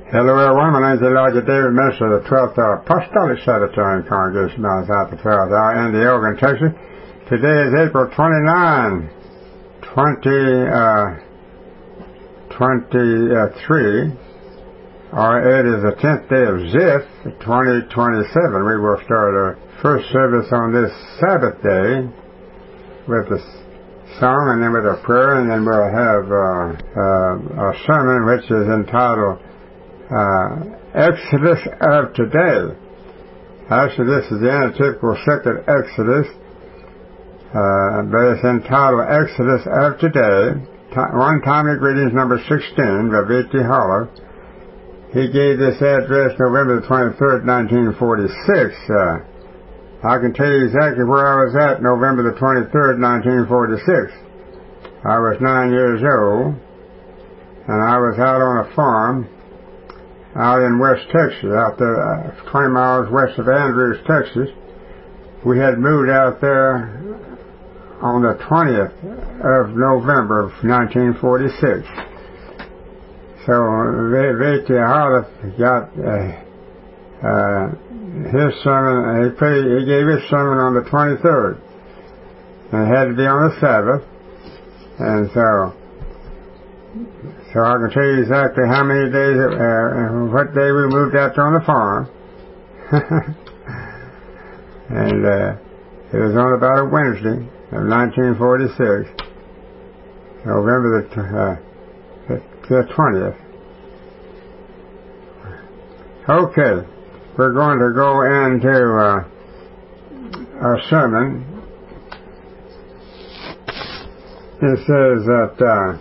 Hello everyone, my name is Elijah David, minister of the 12th Apostolic Sabbatarian Congregation down south of 12th hour in the Elgin, Texas. Today is April 29, 2023, or it is the 10th day of Ziph, 2027. We will start our first service on this Sabbath day with a song and then with a prayer, and then we'll have a sermon which is entitled Exodus of Today. Actually, this is the antitypical second Exodus, but it's entitled Exodus of Today. One Timely Greetings number 16 by V.T. Hollow. He gave this address November the 23rd, 1946. I can tell you exactly where I was at November the 23rd, 1946. I was 9 years old, and I was out on a farm out in West Texas, out there 20 miles west of Andrews, Texas. We had moved out there on the 20th of November of 1946. So V.T. Hollis got his sermon, he gave his sermon on the 23rd. And it had to be on the Sabbath. And so I can tell you exactly how many days, what day we moved out there on the farm. And it was on about a Wednesday of 1946, November the 20th. Okay, we're going to go into our sermon. It says that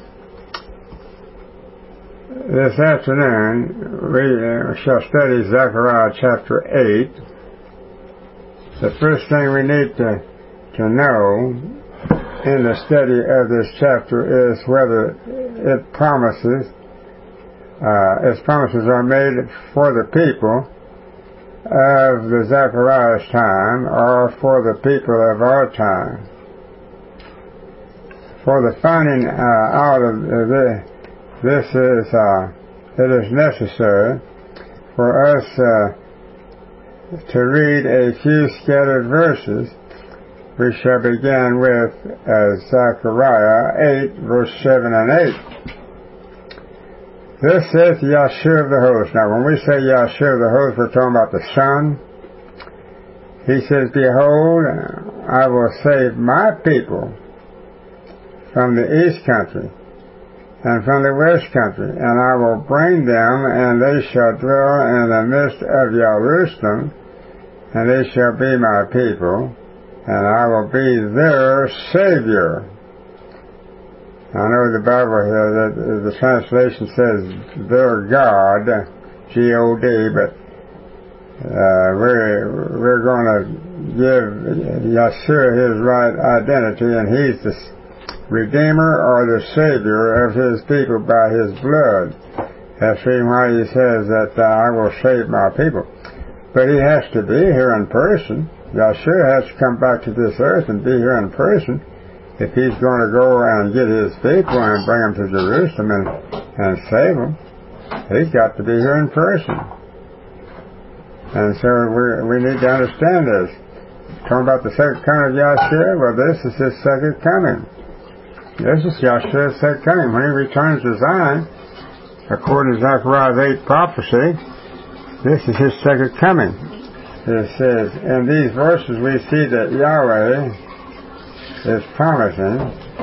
this afternoon we shall study Zechariah chapter 8. The first thing we need to know in the study of this chapter is whether its promises are made for the people of the Zechariah's time or for the people of our time. For the finding out of this is, it is necessary for us to read a few scattered verses. We shall begin with Zechariah 8, verse 7 and 8. This saith Yahshua of the host. Now, when we say Yahshua of the host, we're talking about the Son. He says, Behold, I will save my people from the east country and from the west country, and I will bring them, and they shall dwell in the midst of Jerusalem, and they shall be my people, and I will be their Savior. I know the Bible here, that the translation says their God, G-O-D, but we're going to give Yahshua his right identity, and he's the Redeemer or the Savior of his people by his blood. That's the reason why he says that I will save my people. But he has to be here in person. Yahshua has to come back to this earth and be here in person if he's going to go and get his people and bring them to Jerusalem and save them. He's got to be here in person. And so we need to understand this. Talking about the second coming of Yahshua, well, this is his second coming. This is Yahshua's second coming. When he returns to Zion, according to Zechariah's 8 prophecy, this is his second coming. It says, in these verses we see that Yahweh is promising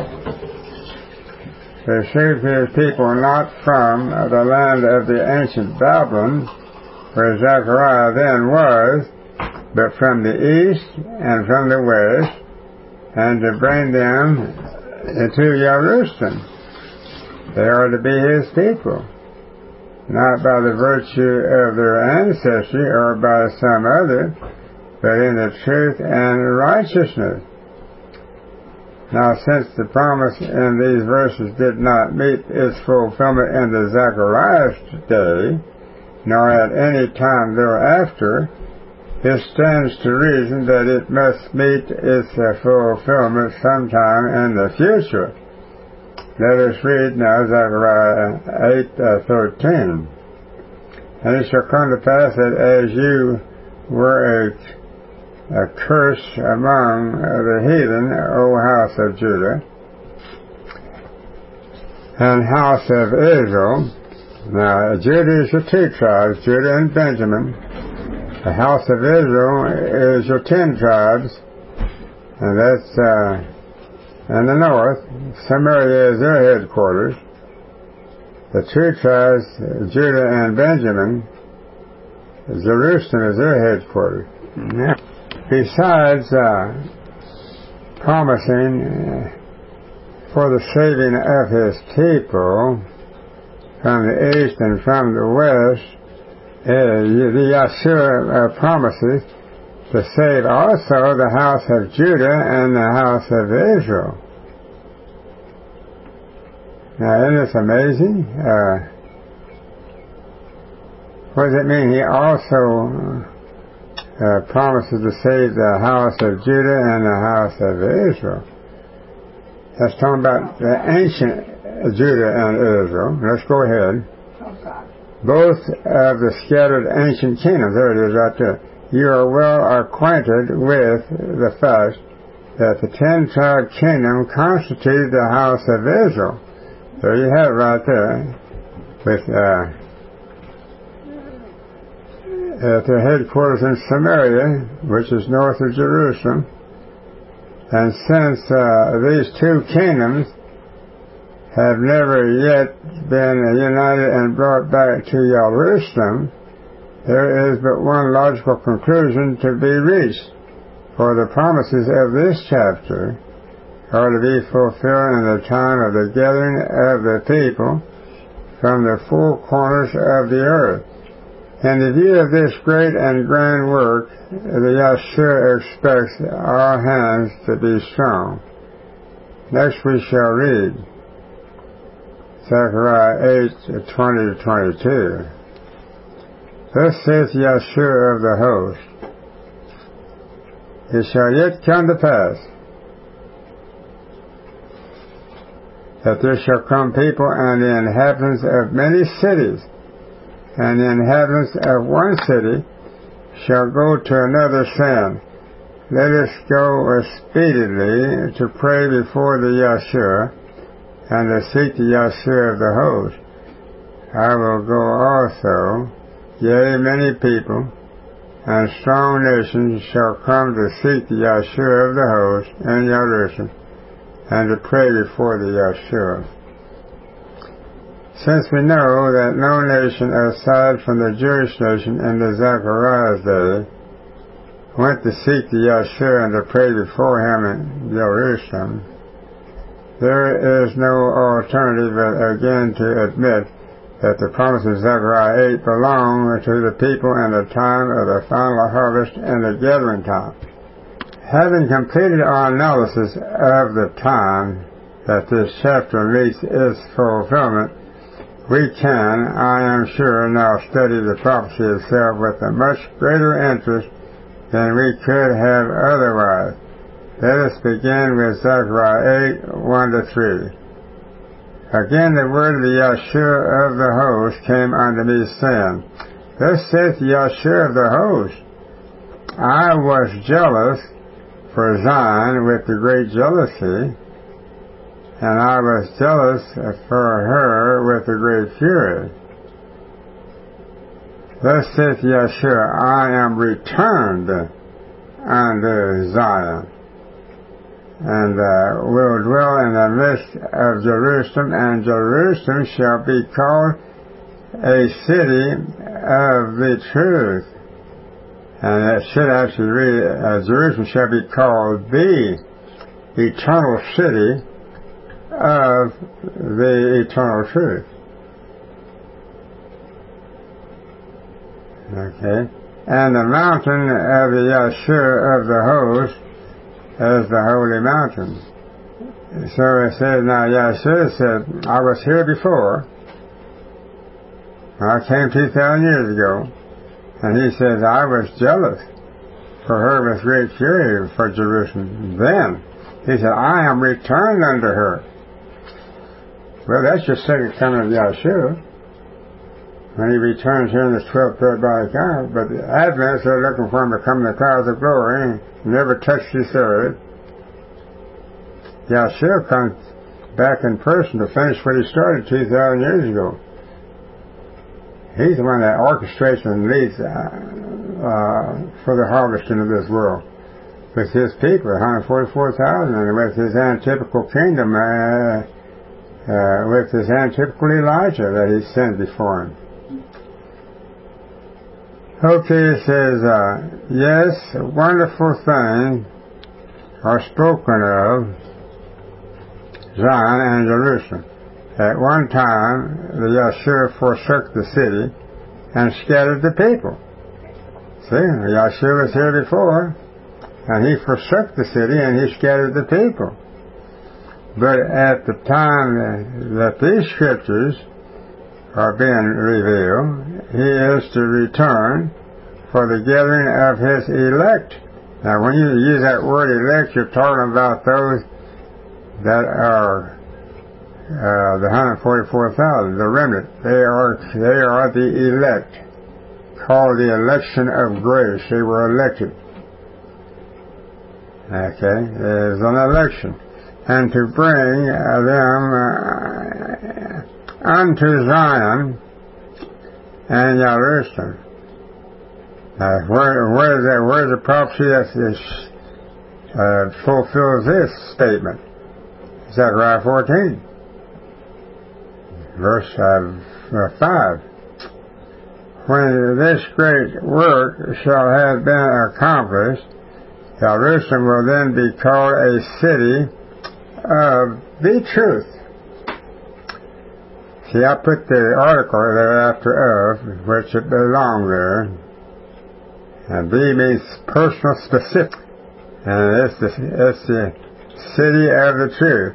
to save his people not from the land of the ancient Babylon, where Zechariah then was, but from the east and from the west, and to bring them into Jerusalem. They are to be his people, not by the virtue of their ancestry or by some other, but in the truth and righteousness. Now, since the promise in these verses did not meet its fulfillment in the Zechariah's day, nor at any time thereafter, it stands to reason that it must meet its fulfillment sometime in the future. Let us read now Zechariah 8:13. And it shall come to pass that as you were a curse among the heathen, O house of Judah and house of Israel. Now, Judah is your two tribes, Judah and Benjamin. The house of Israel is your 10 tribes, and that's in the north. Samaria is their headquarters. The two tribes, Judah and Benjamin, Jerusalem is their headquarters. Now, besides promising for the saving of his people from the east and from the west, the Yahshua promises to save also the house of Judah and the house of Israel. Now, isn't this amazing? What does it mean? He also promises to save the house of Judah and the house of Israel. That's talking about the ancient Judah and Israel. Let's go ahead. Both of the scattered ancient kingdoms. There it is right there. You are well acquainted with the fact that the 10-tribe kingdom constituted the house of Israel. There you have it right there. With at their headquarters in Samaria, which is north of Jerusalem. And since these two kingdoms have never yet been united and brought back to Jerusalem, there is but one logical conclusion to be reached, for the promises of this chapter are to be fulfilled in the time of the gathering of the people from the four corners of the earth. In the view of this great and grand work, the Yahshua expects our hands to be strong. Next we shall read Zechariah 8:20-22. Thus saith Yahshua of the host, it shall yet come to pass that there shall come people and the inhabitants of many cities, and the inhabitants of one city shall go to another, saying, let us go speedily to pray before the Yahshua, and to seek the Yahshua of the host. I will go also, yea, many people, and strong nations shall come to seek the Yahshua of the host in Jerusalem, and to pray before the Yahshua. Since we know that no nation aside from the Jewish nation in the Zechariah's day went to seek the Yahshua and to pray before him in Jerusalem, there is no alternative but again to admit that the promise of Zechariah 8 belong to the people in the time of the final harvest and the gathering time. Having completed our analysis of the time that this chapter meets its fulfillment, we can, I am sure, now study the prophecy itself with a much greater interest than we could have otherwise. Let us begin with Zechariah 8:1-3. Again the word of the Yahshua of the host came unto me, saying, thus saith the Yahshua of the host, I was jealous for Zion with the great jealousy, and I was jealous for her with a great fury. Thus saith Yahshua, I am returned unto Zion, and will dwell in the midst of Jerusalem, and Jerusalem shall be called a city of the truth. And it should actually read, Jerusalem shall be called the eternal city of the eternal truth. Okay. And the mountain of the Yahshua of the host is the holy mountain. So it says, now Yahshua said, I was here before. I came 2,000 years ago. And he says, I was jealous for her with great fury for Jerusalem. Then he said, I am returned unto her. Well, that's your second coming of Yahshua. when he returns here in this 12th parabolic hour. But the Adventists are looking for him to come in the clouds of glory, never touch this earth. Yahshua comes back in person to finish what he started 2,000 years ago. He's the one that orchestrates and leads for the harvesting of this world with his people, 144,000, and with his antitypical kingdom, with his antitypical Elijah that he sent before him. Okay, it says, yes, wonderful things are spoken of Zion and Jerusalem. At one time, the Yahshua forsook the city and scattered the people. See, Yahshua was here before, and he forsook the city and he scattered the people. But at the time that these scriptures are being revealed, he is to return for the gathering of his elect. Now, when you use that word elect, you're talking about those that are the 144,000, the remnant. They are the elect, called the election of grace. They were elected. Okay, there's an election. And to bring them unto Zion and Jerusalem. Where's the prophecy that fulfills this statement? Zechariah 14, verse 5. When this great work shall have been accomplished, Jerusalem will then be called a city of the truth. See, I put the article there after of, which it belonged there. And B means personal specific. And it's the city of the truth.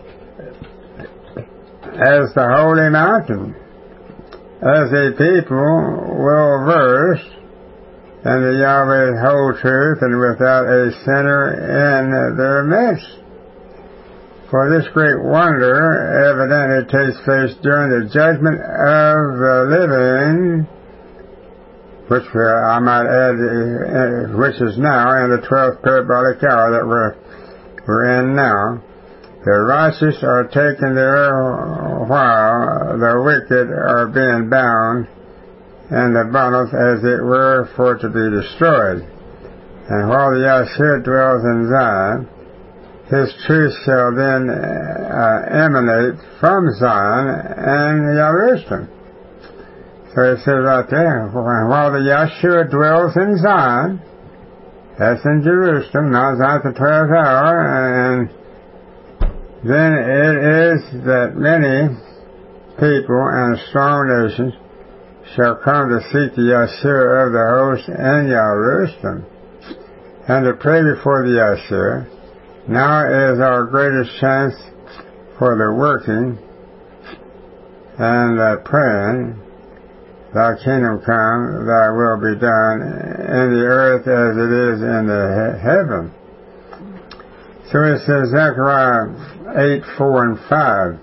As the holy mountain, as a people well versed in the Yahweh's whole truth and without a sinner in their midst. For this great wonder evidently takes place during the judgment of the living, which I might add, which is now in the 12th parabolic hour that we're in now. The righteous are taken there while the wicked are being bound in the bundles, as it were, for to be destroyed. And while the Yahshua dwells in Zion, his truth shall then emanate from Zion and Jerusalem. So it says right there, while the Yahshua dwells in Zion, that's in Jerusalem, now Zion at the 12th hour, and then it is that many people and strong nations shall come to seek the Yahshua of the host in Jerusalem, and to pray before the Yahshua. Now is our greatest chance for the working and the praying, thy kingdom come, thy will be done in the earth as it is in the heaven. So it says Zechariah 8:4 and 5.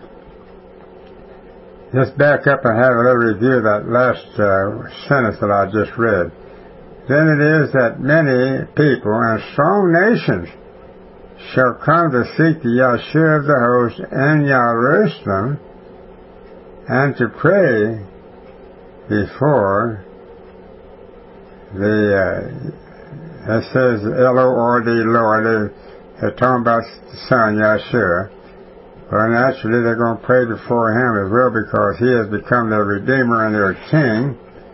Just back up and have a little review of that last sentence that I just read. Then it is that many people and strong nations shall come to seek the Yahshua of the host in Jerusalem and to pray before it says L-O-R-D, Lord. They're talking about the Son, Yahshua. Well, naturally, they're going to pray before him as well, because he has become their Redeemer and their King.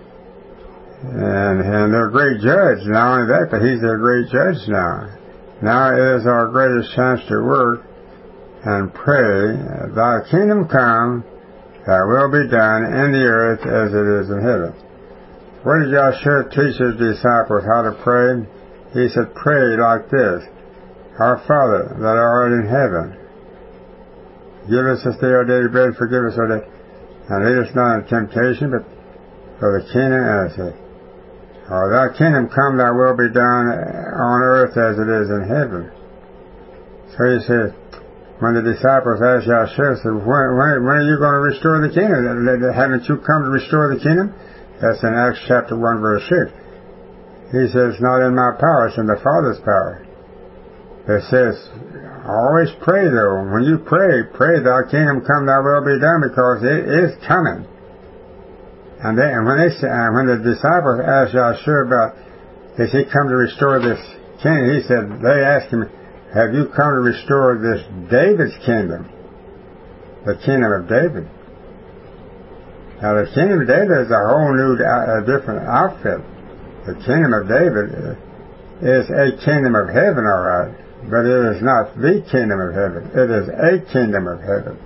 And their great judge. Not only that, but he's their great judge now. Now is our greatest chance to work and pray, thy kingdom come, thy will be done in the earth as it is in heaven. What did Yahshua teach his disciples how to pray? He said, pray like this. Our Father that art in heaven, give us this day our daily bread, forgive us our debt, and lead us not into temptation, but for the kingdom, as it or thy kingdom come, thy will be done on earth as it is in heaven. So he says, when the disciples asked Yahshua, said, when are you going to restore the kingdom? Haven't you come to restore the kingdom? That's in Acts chapter 1, verse 6. He says, it's not in my power, it's in the Father's power. It says, always pray though. When you pray, thy kingdom come, thy will be done, because it is coming. And when the disciples asked Yahshua about, is he come to restore this kingdom? He said, they asked him, have you come to restore this David's kingdom? The kingdom of David. Now the kingdom of David is a whole new, different outfit. The kingdom of David is a kingdom of heaven, all right, but it is not the kingdom of heaven. It is a kingdom of heaven.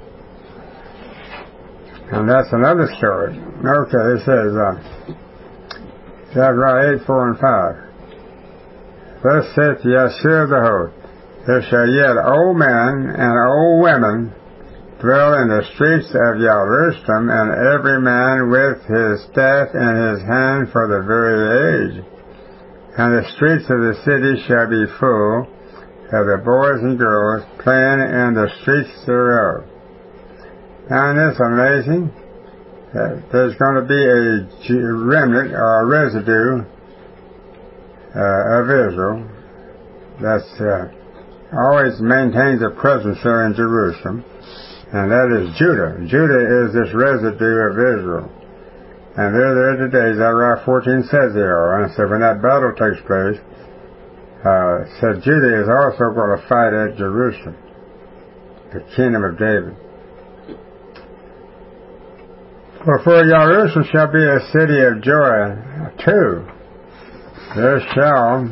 And that's another story. Okay, it says, Zechariah 8, 4 and 5. Thus saith Yahshua the host, there shall yet old men and old women dwell in the streets of Jerusalem, and every man with his staff in his hand for the very age. And the streets of the city shall be full of the boys and girls playing in the streets thereof. Now, isn't this amazing? There's going to be a remnant or a residue of Israel that's always maintains a presence there in Jerusalem, and that is Judah. Judah is this residue of Israel. And they're there today. Zechariah 14 says they are. And so when that battle takes place, said Judah is also going to fight at Jerusalem, the kingdom of David. For Jerusalem shall be a city of joy too. There shall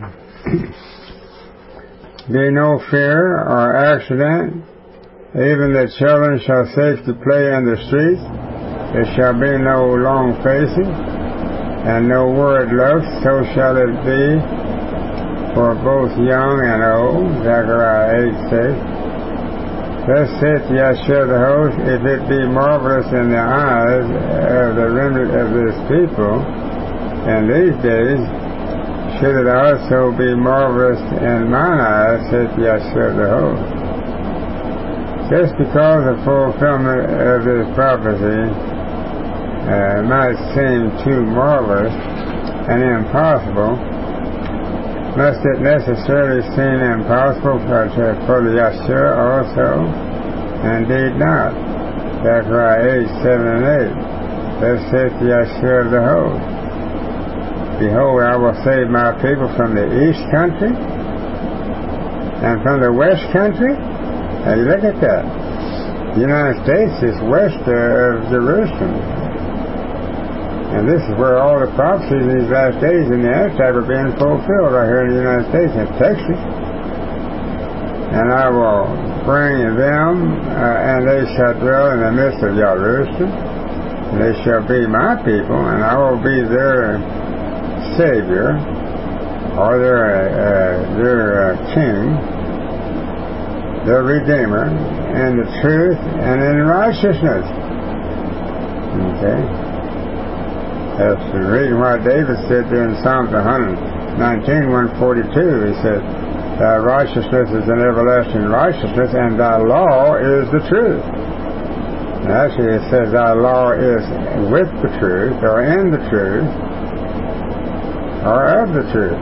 be no fear or accident. Even the children shall safely play in the streets. There shall be no long facing, and no word looks. So shall it be for both young and old. Zechariah 8, 6. Thus saith Yahshua the host, if it be marvelous in the eyes of the remnant of this people in these days, should it also be marvelous in mine eyes, saith Yahshua the host. Just because the fulfillment of this prophecy might seem too marvelous and impossible, must it necessarily seem impossible for the Yahshua also? Indeed not. Zechariah 8, 7 and 8. Thus saith the Yahshua of the host, behold, I will save my people from the east country and from the west country. Now you look at that. The United States is west of Jerusalem. And this is where all the prophecies in these last days in the Antichrist are being fulfilled, right here in the United States, in Texas. And I will bring them, and they shall dwell in the midst of Jerusalem. And they shall be my people, and I will be their Savior, or their King, their Redeemer, in the truth and in righteousness. Okay? That's the reason why David said there in Psalms 119, 142, he said, thy righteousness is an everlasting righteousness, and thy law is the truth. And actually it says thy law is with the truth, or in the truth, or of the truth.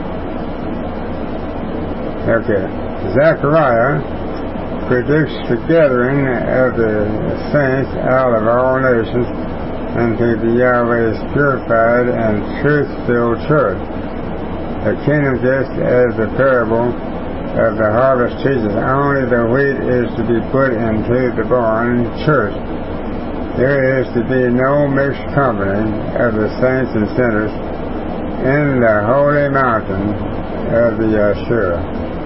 Okay. Zechariah predicts the gathering of the saints out of all nations unto the Yahweh's purified and truth-filled church. The kingdom, just as the parable of the harvest teaches, only the wheat is to be put into the barn church. There is to be no mixed company of the saints and sinners in the holy mountain of the Yahshua.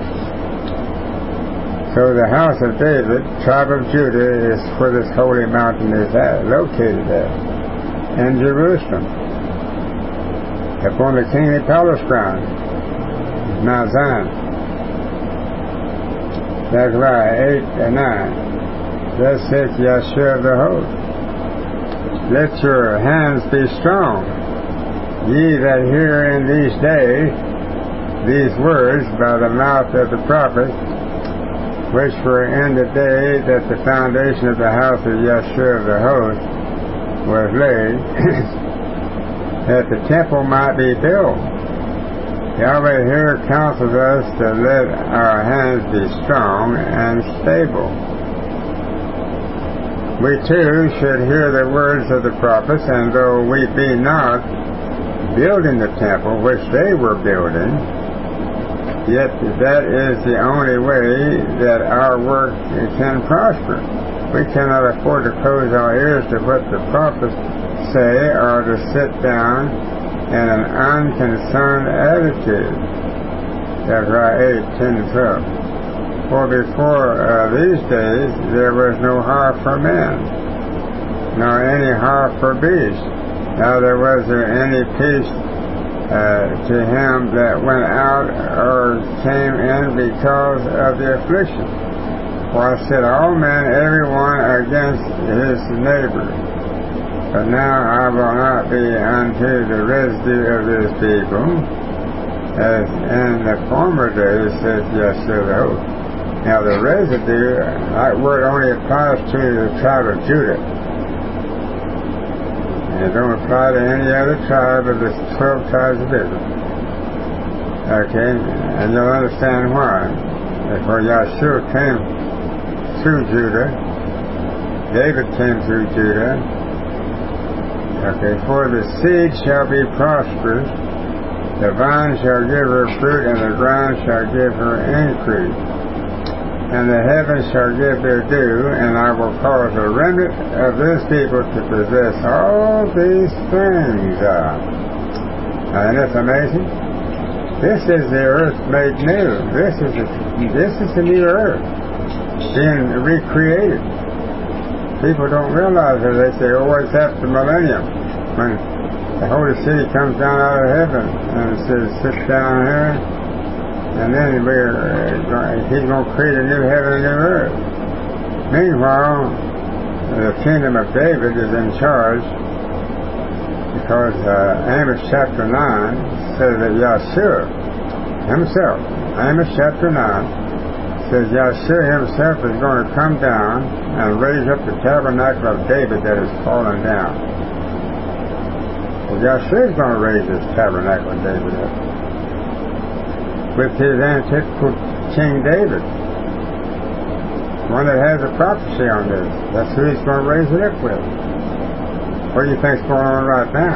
So the house of David, tribe of Judah, is where this holy mountain is located at, in Jerusalem, upon the kingly palace ground, Mount Zion. Zechariah 8 and 9. Thus saith Yahshua of the host, let your hands be strong, ye that hear in these days these words by the mouth of the prophet, which were in the day that the foundation of the house of Yahshua of the host was laid, that the temple might be built. Yahweh here counsels us to let our hands be strong and stable. We too should hear the words of the prophets, and though we be not building the temple which they were building, yet that is the only way that our work can prosper. We cannot afford to close our ears to what the prophets say, or to sit down in an unconcerned attitude. Zechariah 8:10-12. For before these days there was no hire for men, nor any hire for beasts. Neither was there any peace to him that went out or came in because of the affliction. For I said, all men, every one against his neighbor. But now I will not be unto the residue of this people, as in the former days, says Yahshua the host. Now the residue, that word only applies to the tribe of Judah. And it don't apply to any other tribe of the 12 tribes of Israel. Okay, and you'll understand why. For Yahshua came through Judah, David came through Judah. Okay, for the seed shall be prosperous, the vine shall give her fruit, and the ground shall give her increase. And the heavens shall give their due, and I will cause a remnant of this people to possess all these things. Isn't this amazing? This is the earth made new. This is the new earth being recreated. People don't realize it. They say, oh, it's after the millennium, when the Holy City comes down out of heaven and says, sit down here. And then he's going to create a new heaven and new earth. Meanwhile, the kingdom of David is in charge, because Amos chapter 9 says that Yahshua himself, Amos chapter 9 says Yahshua himself is going to come down and raise up the tabernacle of David that is fallen down. Well, Yahshua is going to raise this tabernacle of David up with his antithetical King David, one that has a prophecy on this. That's who he's going to raise it up with. What do you think's going on right now?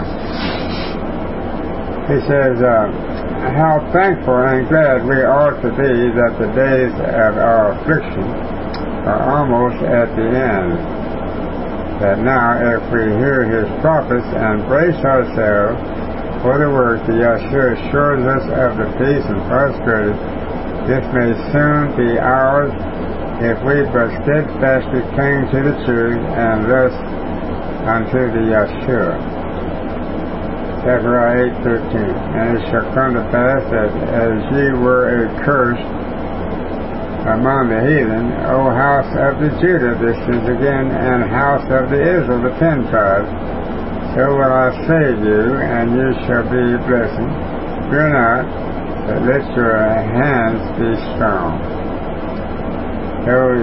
He says, how thankful and glad we ought to be that the days of our affliction are almost at the end. That now, if we hear his prophets and brace ourselves for the work that Yahshua assures us of the peace and prosperity, this may soon be ours if we but steadfastly cling to the truth and thus unto the Yahshua. Zechariah 8:13. And it shall come to pass that as ye were accursed among the heathen, O house of the Judah, this is again, and house of the Israel, the 10 tribes, so will I save you, and you shall be a blessing. Fear not, but let your hands be strong. Though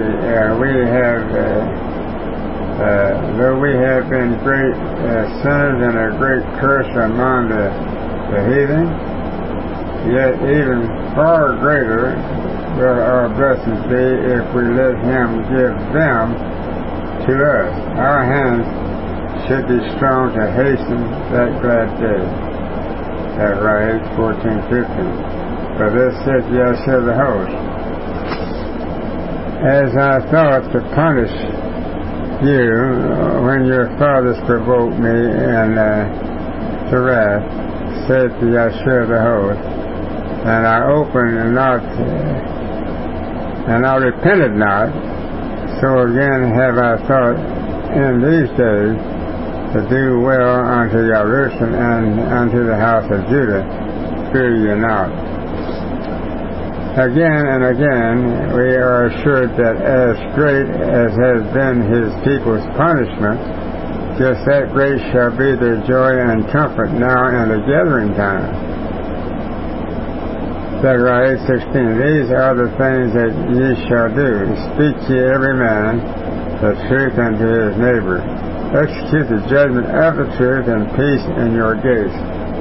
we have been great sinners and a great curse among the heathen, yet even far greater will our blessings be if we let him give them to us. Our hands should be strong to hasten that glad day. Zechariah 14:15. For this said Yahshua the host, as I thought to punish you when your fathers provoked me and to wrath, said to Yahshua the host, and I opened not, and I repented not, so again have I thought in these days to do well unto Jerusalem and unto the house of Judah. Fear ye not. Again and again we are assured that as great as has been his people's punishment, just that great shall be their joy and comfort now in the gathering time. Zechariah 8:16. These are the things that ye shall do. Speak ye every man the truth unto his neighbor. Execute the judgment of the truth, and peace in your gates.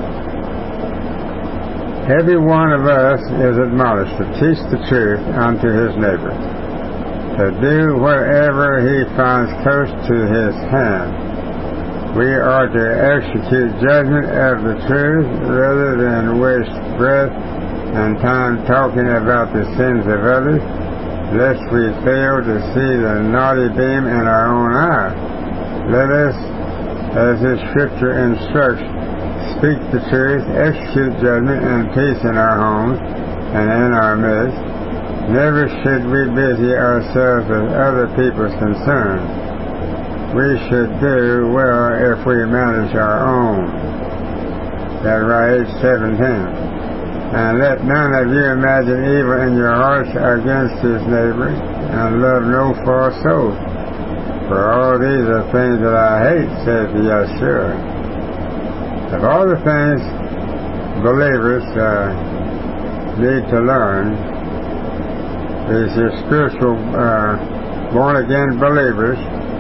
Every one of us is admonished to teach the truth unto his neighbor, to do whatever he finds close to his hand. We are to execute judgment of the truth rather than waste breath and time talking about the sins of others, lest we fail to see the naughty beam in our own eye. Let us, as the Scripture instructs, speak the truth, execute judgment and peace in our homes and in our midst. Never should we busy ourselves with other people's concerns. We should do well if we manage our own. Zechariah 8:17. And let none of you imagine evil in your hearts against his neighbor, and love no false oath. For all these are things that I hate, says Yeshua. Of all the things believers need to learn, is your spiritual born-again believers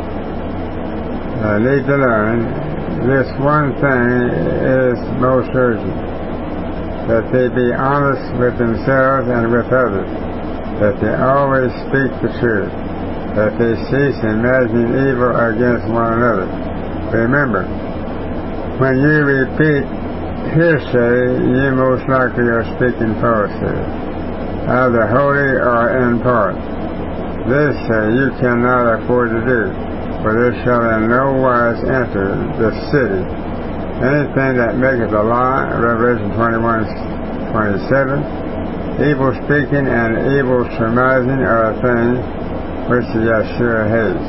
need to learn, this one thing is most urgent, that they be honest with themselves and with others, that they always speak the truth, that they cease imagining evil against one another. Remember, when you repeat hearsay, you most likely are speaking falsehood, either wholly or in part. This you cannot afford to do, for this shall in no wise enter the city. Anything that maketh a lie, Revelation 21:27, evil speaking and evil surmising are things which Yeshua hates.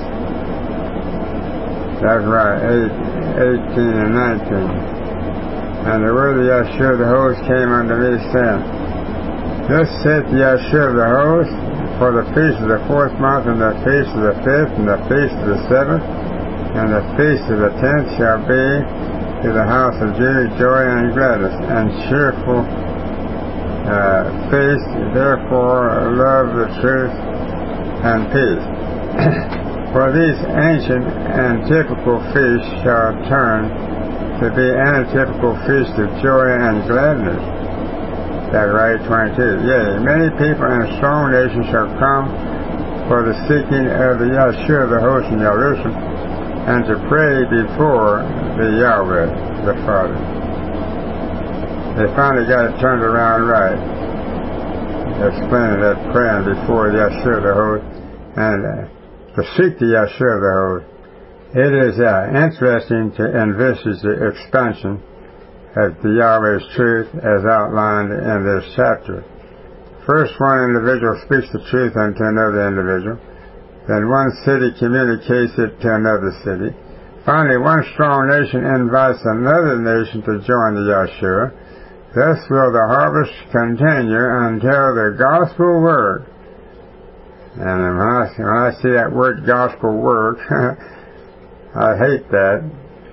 That's right, 18 and 19. And the word of Yeshua the host came unto me, saying, Thus saith Yeshua the host, for the feast of the 4th month, and the feast of the 5th, and the feast of the 7th, and the feast of the 10th shall be to the house of Judah joy and gladness, and cheerful feast. Therefore love the truth and peace. For these ancient and typical feasts shall turn to be atypical feasts of joy and gladness. Zechariah 22. Yea, many people and strong nations shall come for the seeking of the Yeshua the host in Jerusalem, and to pray before the Yahweh, the Father. They finally got it turned around right. Explaining that praying before Yeshua the host, and to seek the Yeshua the host. It is interesting to envisage the expansion of the Yahweh's truth as outlined in this chapter. First, one individual speaks the truth unto another individual. Then one city communicates it to another city. Finally, one strong nation invites another nation to join the Yeshua. Thus will the harvest continue until the gospel work. And when I see that word gospel work, I hate that.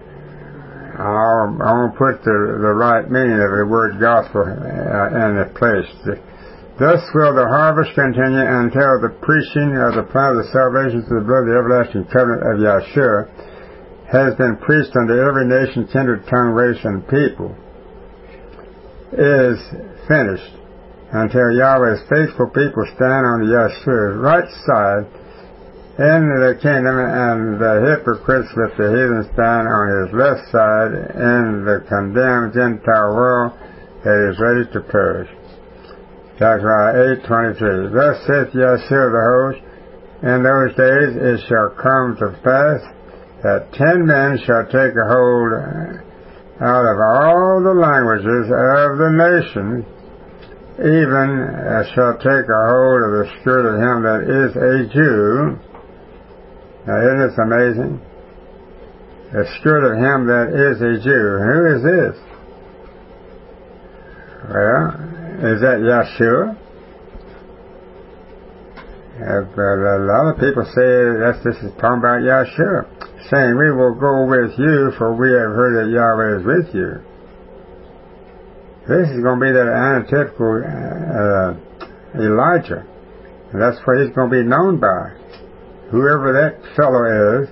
I want to put the right meaning of the word gospel in its place. Thus will the harvest continue until the preaching of the plan of the salvation through the blood of the everlasting covenant of Yeshua has been preached unto every nation, kindred, tongue, race, and people, is finished, until Yahweh's faithful people stand on the Yeshua's right side in the kingdom, and the hypocrites with the heathen stand on his left side in the condemned Gentile world that is ready to perish. Zechariah 8:23. Thus saith Yeshua the host, in those days it shall come to pass that 10 men shall take a hold out of all the languages of the nation, even shall take a hold of the spirit of him that is a Jew. Now isn't this amazing? The spirit of him that is a Jew. Who is this? Well, is that Yeshua? But a lot of people say this is talking about Yeshua, saying, we will go with you, for we have heard that Yahweh is with you. This is going to be that antithetical Elijah. And that's what he's going to be known by. Whoever that fellow is,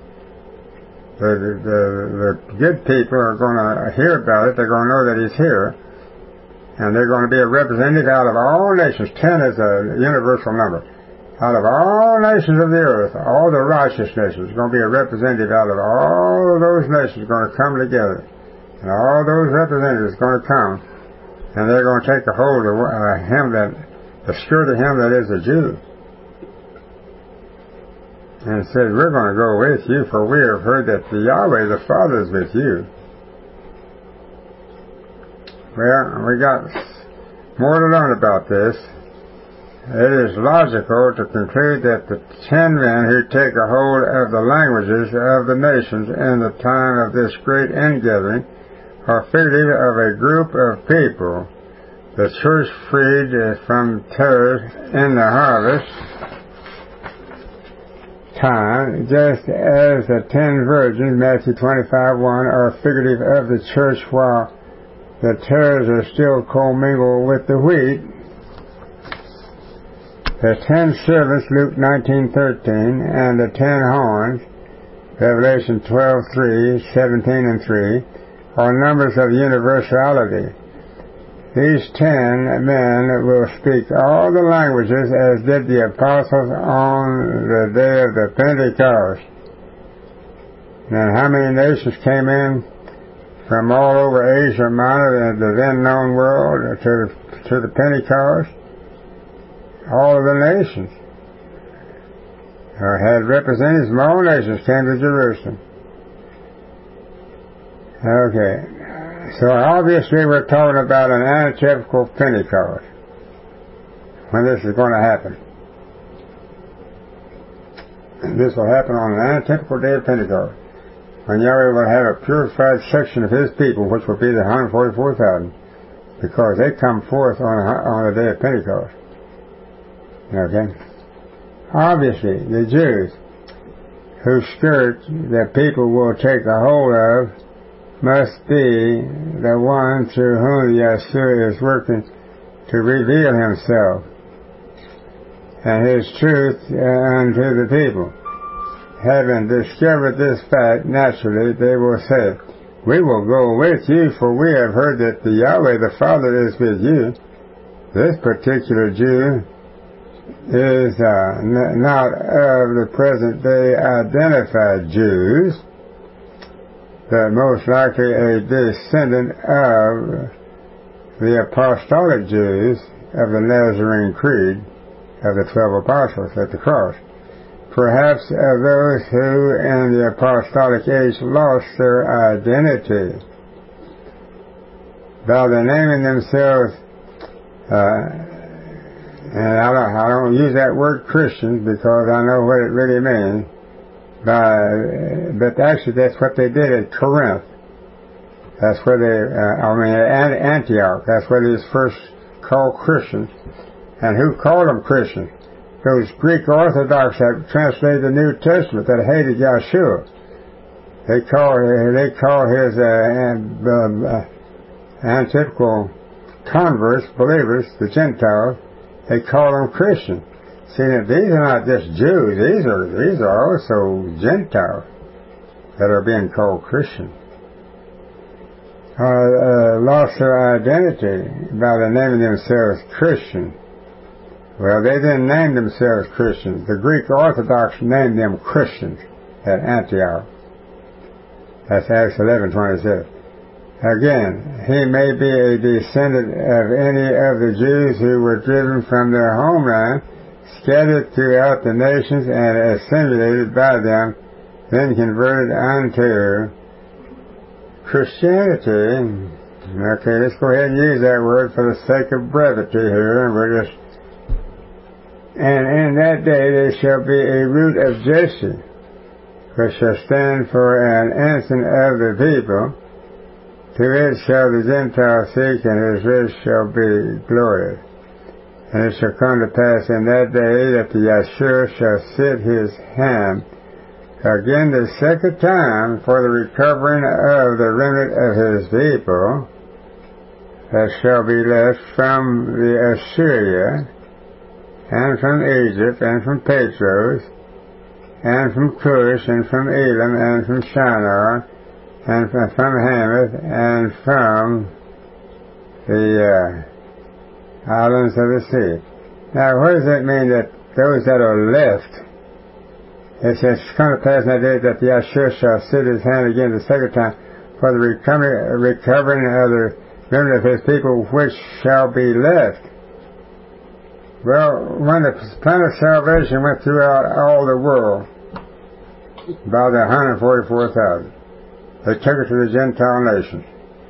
the good people are going to hear about it. They're going to know that he's here. And they're going to be a representative out of all nations. 10 is a universal number. Out of all nations of the earth, all the righteous nations, going to be a representative out of all of those nations going to come together. And all those representatives are going to come. And they're going to take a hold of the skirt of him that is a Jew. And said, we're going to go with you, for we have heard that the Yahweh, the Father, is with you. Well, we got more to learn about this. It is logical to conclude that the 10 men who take a hold of the languages of the nations in the time of this great ingathering are figurative of a group of people, the church freed from terror in the harvest time, just as the 10 virgins, Matthew 25:1, are figurative of the church while the tares are still commingled with the wheat. The 10 servants, Luke 19:13, and the 10 horns, Revelation 12:3, 17 and 3, are numbers of universality. These 10 men will speak all the languages as did the apostles on the day of the Pentecost. And how many nations came in from all over Asia Minor and the then known world to the Pentecost? All of the nations had representatives from all nations came to Jerusalem. Okay. So obviously we're talking about an antithetical Pentecost, when this is going to happen. And this will happen on an antithetical day of Pentecost, when Yahweh will have a purified section of his people, which will be the 144,000, because they come forth on the day of Pentecost. Okay? Obviously, the Jews, whose skirt the people will take a hold of, must be the one through whom Yahshua is working to reveal himself and his truth unto the people. Having discovered this fact, naturally they will say, we will go with you, for we have heard that the Yahweh, the Father, is with you. This particular Jew is not of the present day identified Jews, but most likely a descendant of the apostolic Jews of the Nazarene Creed of the 12 apostles at the cross. Perhaps of those who in the apostolic age lost their identity by the naming themselves, and I don't use that word Christians because I know what it really means, but actually that's what they did at Corinth. That's where Antioch. That's where they was first called Christians. And who called them Christians? Those Greek Orthodox that translated the New Testament that hated Yahshua. They call his antithetical converts, believers, the Gentiles, they call them Christians. See, these are not just Jews, these are also Gentiles that are being called Christians. Lost their identity by the naming themselves Christian. Well, they didn't name themselves Christians. The Greek Orthodox named them Christians at Antioch. That's Acts 11:27. Again, he may be a descendant of any of the Jews who were driven from their homeland, scattered throughout the nations and assimilated by them, then converted unto Christianity. Okay, let's go ahead and use that word for the sake of brevity here. And in that day there shall be a root of Jesse, which shall stand for an ensign of the people. To it shall the Gentiles seek, and his race shall be glorious. And it shall come to pass in that day that the Yahshua shall sit his hand again the second time for the recovering of the remnant of his people. that shall be left from the Assyria, and from Egypt, and from Petros, and from Cush, and from Elam, and from Shinar, and from Hamath, and from the islands of the sea. Now, what does that mean, that those that are left? It says, come to pass in that day that the Ashur shall sit his hand again the second time for the recovering of the remnant of his people, which shall be left. Well, when the plan of salvation went throughout all the world, about 144,000, they took it to the Gentile nations.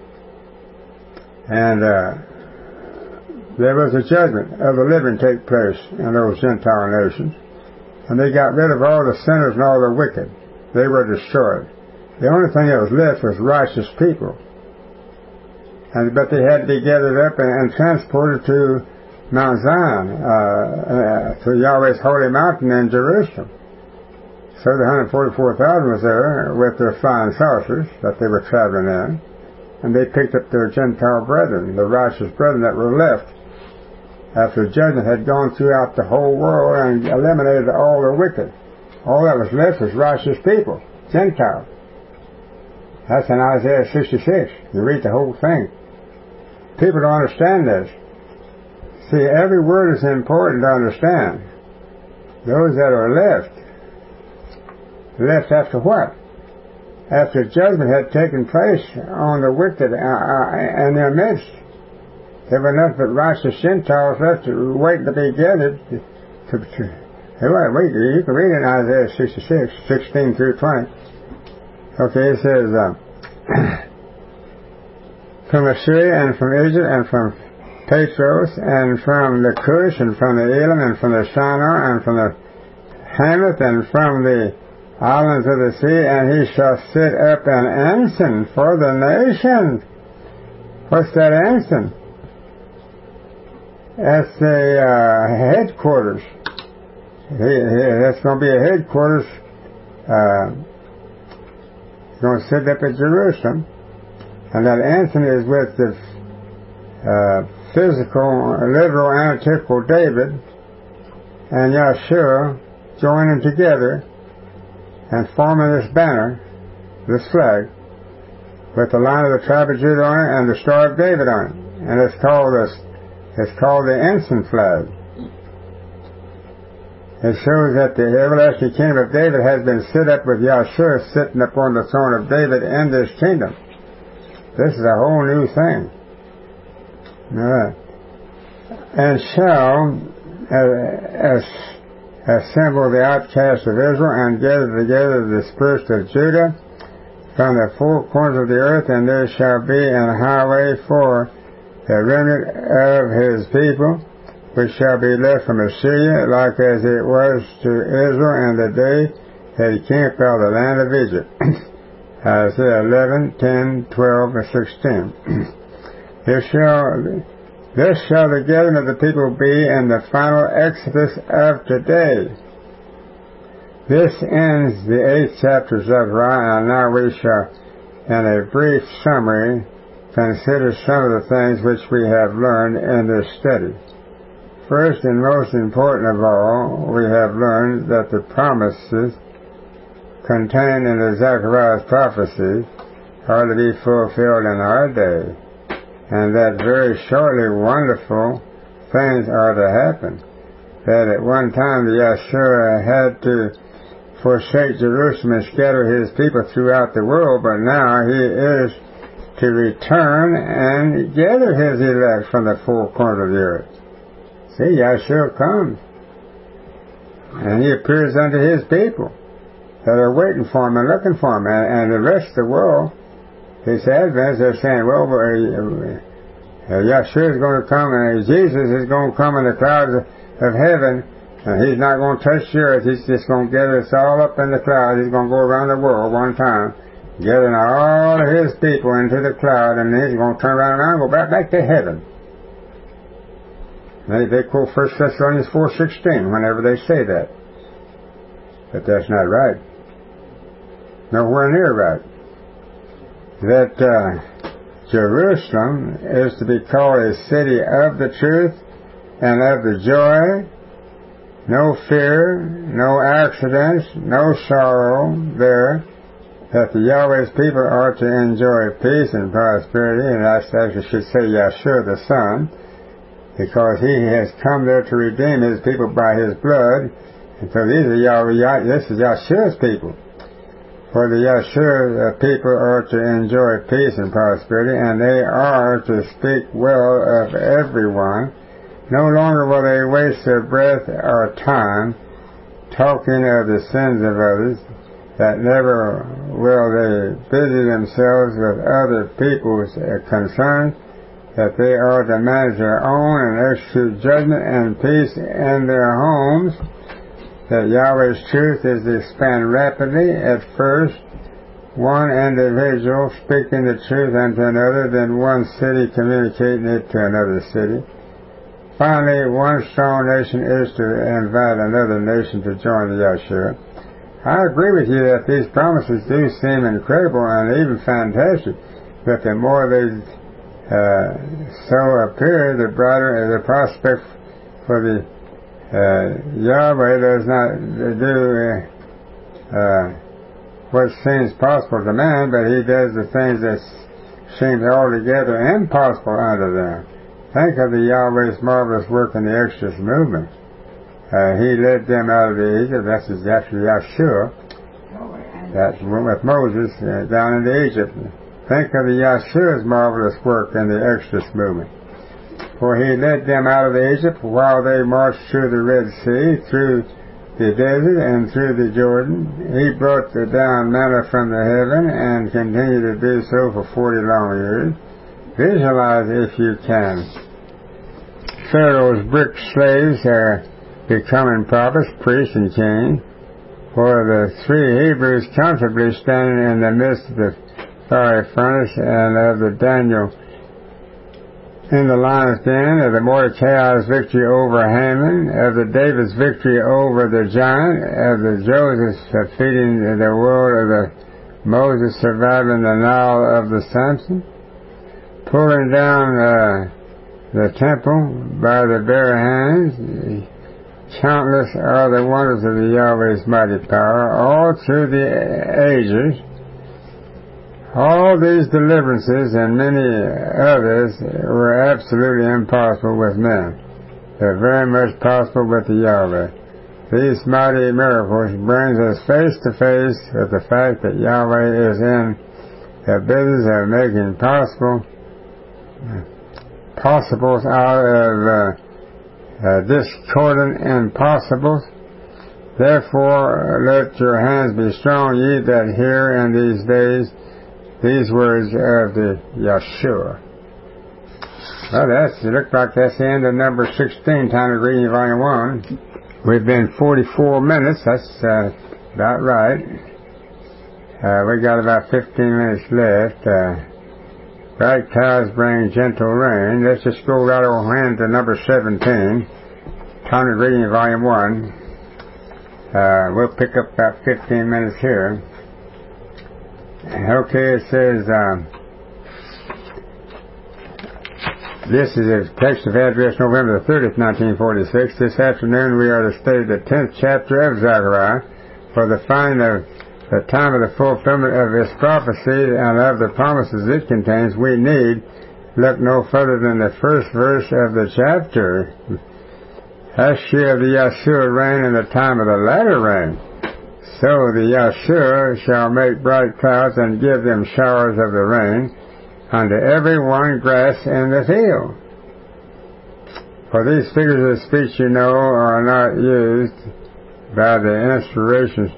And there was a judgment of the living take place in those Gentile nations. And they got rid of all the sinners and all the wicked. They were destroyed. The only thing that was left was righteous people. But they had to be gathered up and transported to Mount Zion, to Yahweh's holy mountain in Jerusalem. So the 144,000 was there with their flying saucers that they were traveling in. And they picked up their Gentile brethren, the righteous brethren that were left, after judgment had gone throughout the whole world and eliminated all the wicked. All that was left was righteous people, Gentiles. That's in Isaiah 66. You read the whole thing. People don't understand this. See, every word is important to understand. Those that are left after what? After judgment had taken place on the wicked in their midst. There were nothing but righteous Gentiles left waiting to be gathered. You can read it in Isaiah 66, 16 through 20. Okay, it says, from Assyria, and from Egypt, and from Petros, and from the Cush, and from the Elam, and from the Shinar, and from the Hamath, and from the islands of the sea, and he shall sit up an ensign for the nation. What's that ensign? That's the headquarters. That's going to be a headquarters. He's going to sit up at Jerusalem. And that ensign is with the physical, literal, antithetical David and Yahshua joining together and forming this banner, this flag, with the line of the tribe of Judah on it and the Star of David on it. And it's called the ensign flag. It shows that the everlasting kingdom of David has been set up with Yahshua sitting upon the throne of David in this kingdom. This is a whole new thing. Alright. And shall assemble the outcasts of Israel and gather together the dispersed of Judah from the four corners of the earth, and there shall be an highway for the remnant of his people, which shall be left from Assyria, like as it was to Israel in the day that he came up out of the land of Egypt. Isaiah 11, 10, 12, and 16. This shall the gathering of the people be in the final exodus of today. This ends the 8th chapter of Zechariah, and now we shall, in a brief summary, consider some of the things which we have learned in this study. First and most important of all, we have learned that the promises contained in the Zechariah's prophecies are to be fulfilled in our day, and that very shortly wonderful things are to happen. That at one time the Yahshua had to forsake Jerusalem and scatter his people throughout the world, but now he is to return and gather his elect from the four corners of the earth. See, Yahshua comes, and he appears unto his people that are waiting for him and looking for him, and the rest of the world, his advents, they're saying, well, Yahshua is going to come, and Jesus is going to come in the clouds of heaven, and he's not going to touch the earth. He's just going to gather us all up in the clouds. He's going to go around the world one time, gathering all of his people into the cloud, and then he's going to turn around and go back to heaven. They quote 1 Thessalonians 4:16 whenever they say that. But that's not right. Nowhere near right. That Jerusalem is to be called a city of the truth and of the joy. No fear, no accidents, no sorrow there. That the Yahweh's people are to enjoy peace and prosperity, and I actually should say Yahshua the Son, because he has come there to redeem his people by his blood. And so this is Yahshua's people. For the Yahshua people are to enjoy peace and prosperity, and they are to speak well of everyone. No longer will they waste their breath or time talking of the sins of others, that never will they busy themselves with other people's concerns, that they are to manage their own and execute judgment and peace in their homes, that Yahweh's truth is to expand rapidly at first, one individual speaking the truth unto another, then one city communicating it to another city. Finally, one strong nation is to invite another nation to join the Yahshua. I agree with you that these promises do seem incredible and even fantastic, but the more they so appear, the brighter the prospect for the Yahweh does not do what seems possible to man, but he does the things that seem altogether impossible unto them. Think of the Yahweh's marvelous work in the Exodus movement. He led them out of Egypt. That's exactly Yahshua. That went with Moses down into Egypt. Think of the Yahshua's marvelous work in the Exodus movement. For he led them out of Egypt while they marched through the Red Sea, through the desert, and through the Jordan. He brought down manna from the heaven and continued to do so for 40 long years. Visualize, if you can, Pharaoh's brick slaves are becoming prophets, priests, and kings, for the three Hebrews comfortably standing in the midst of the fiery furnace, and of the Daniel in the lion's den, of the Mordecai's victory over Haman, of the David's victory over the giant, of the Joseph's feeding the world, of the Moses surviving the Nile of the Samson, pulling down the temple by the bare hands. Countless are the wonders of the Yahweh's mighty power, all through the ages. All these deliverances and many others were absolutely impossible with men. They're very much possible with the Yahweh. These mighty miracles brings us face to face with the fact that Yahweh is in the business of making possibles out of discordant impossibles. Therefore, let your hands be strong, ye that hear in these days these words of the Yahshua. Well, it looks like that's the end of number 16, time of reading volume 1. We've been 44 minutes, that's about right. We got about 15 minutes left. Bright clouds bring gentle rain. Let's just go right on to number 17, time of reading volume 1. We'll pick up about 15 minutes here. Okay, it says, this is a text of address November the 30th, 1946. This afternoon we are to study the 10th chapter of Zechariah. For the finding of the time of the fulfillment of this prophecy and of the promises it contains, we need look no further than the first verse of the chapter. Hashir of the Yahshua reign in the time of the latter rain. So the Yahshua shall make bright clouds and give them showers of the rain unto every one grass in the field. For these figures of speech, you know, are not used by the inspirations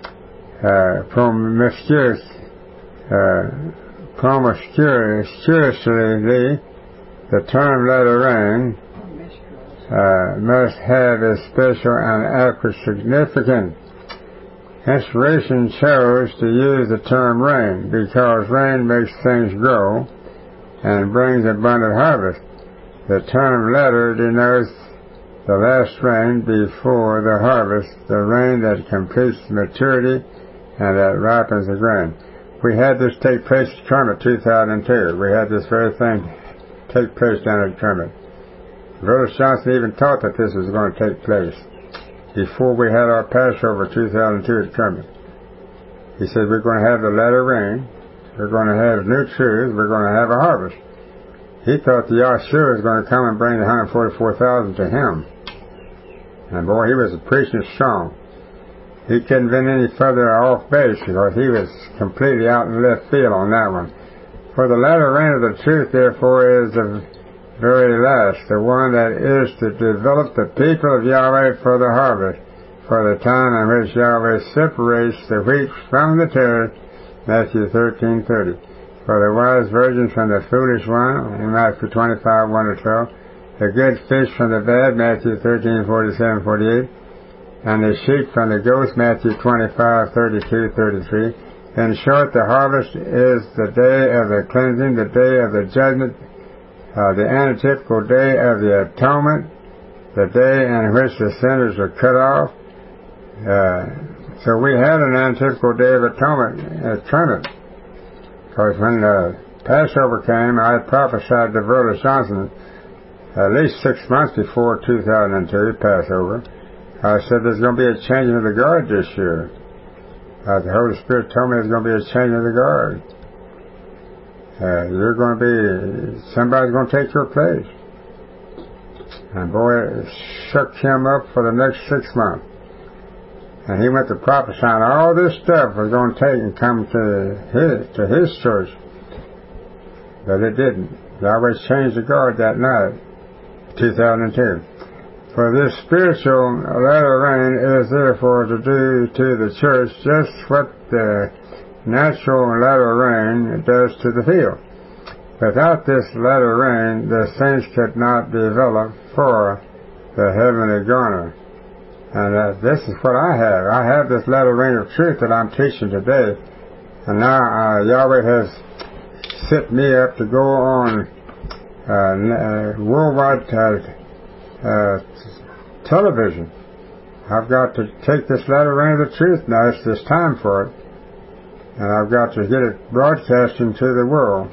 promiscuously. The term latter rain must have a special and accurate significance. Inspiration chose to use the term rain because rain makes things grow and brings abundant harvest. The term latter denotes the last rain before the harvest, the rain that completes maturity and that ripens the grain. We had this take place at Kermit 2002. We had this very thing take place down at Kermit. Brother Johnson even thought that this was going to take place before we had our Passover 2002 at Kermit. He said, we're going to have the latter rain, we're going to have new truth, we're going to have a harvest. He thought the Yahshua was going to come and bring the 144,000 to him. And boy, he was preaching strong. He couldn't have been any further off base because he was completely out in left field on that one. For the latter rain of the truth, therefore, is the very last, the one that is to develop the people of Yahweh for the harvest, for the time in which Yahweh separates the wheat from the tares, Matthew 13:30. For the wise virgin from the foolish one, in Matthew 25:1-12. The good fish from the bad, Matthew 13:47-48. And the sheep from the goats, Matthew 25:32-33. In short, the harvest is the day of the cleansing, the day of the judgment, the antitypical day of the atonement, the day in which the sinners are cut off. So we had an antithetical day of atonement at Kermit. Because when Passover came, I prophesied to Verla Johnson at least 6 months before 2002 Passover. I said there's going to be a changing of the guard this year. The Holy Spirit told me there's going to be a change of the guard. Somebody's going to take your place. And boy, it shook him up for the next 6 months. And he went to prophesying all this stuff was going to take and come to his church. But it didn't. Yahweh changed the guard that night, 2002. For this spiritual latter rain is therefore to do to the church just what the natural latter rain does to the field. Without this latter rain, the saints could not develop for the heavenly garner. And this is what I have. I have this latter rain of truth that I'm teaching today. And now Yahweh has set me up to go on worldwide television. I've got to take this latter rain of the truth now. It's this time for it. And I've got to get it broadcasting to the world.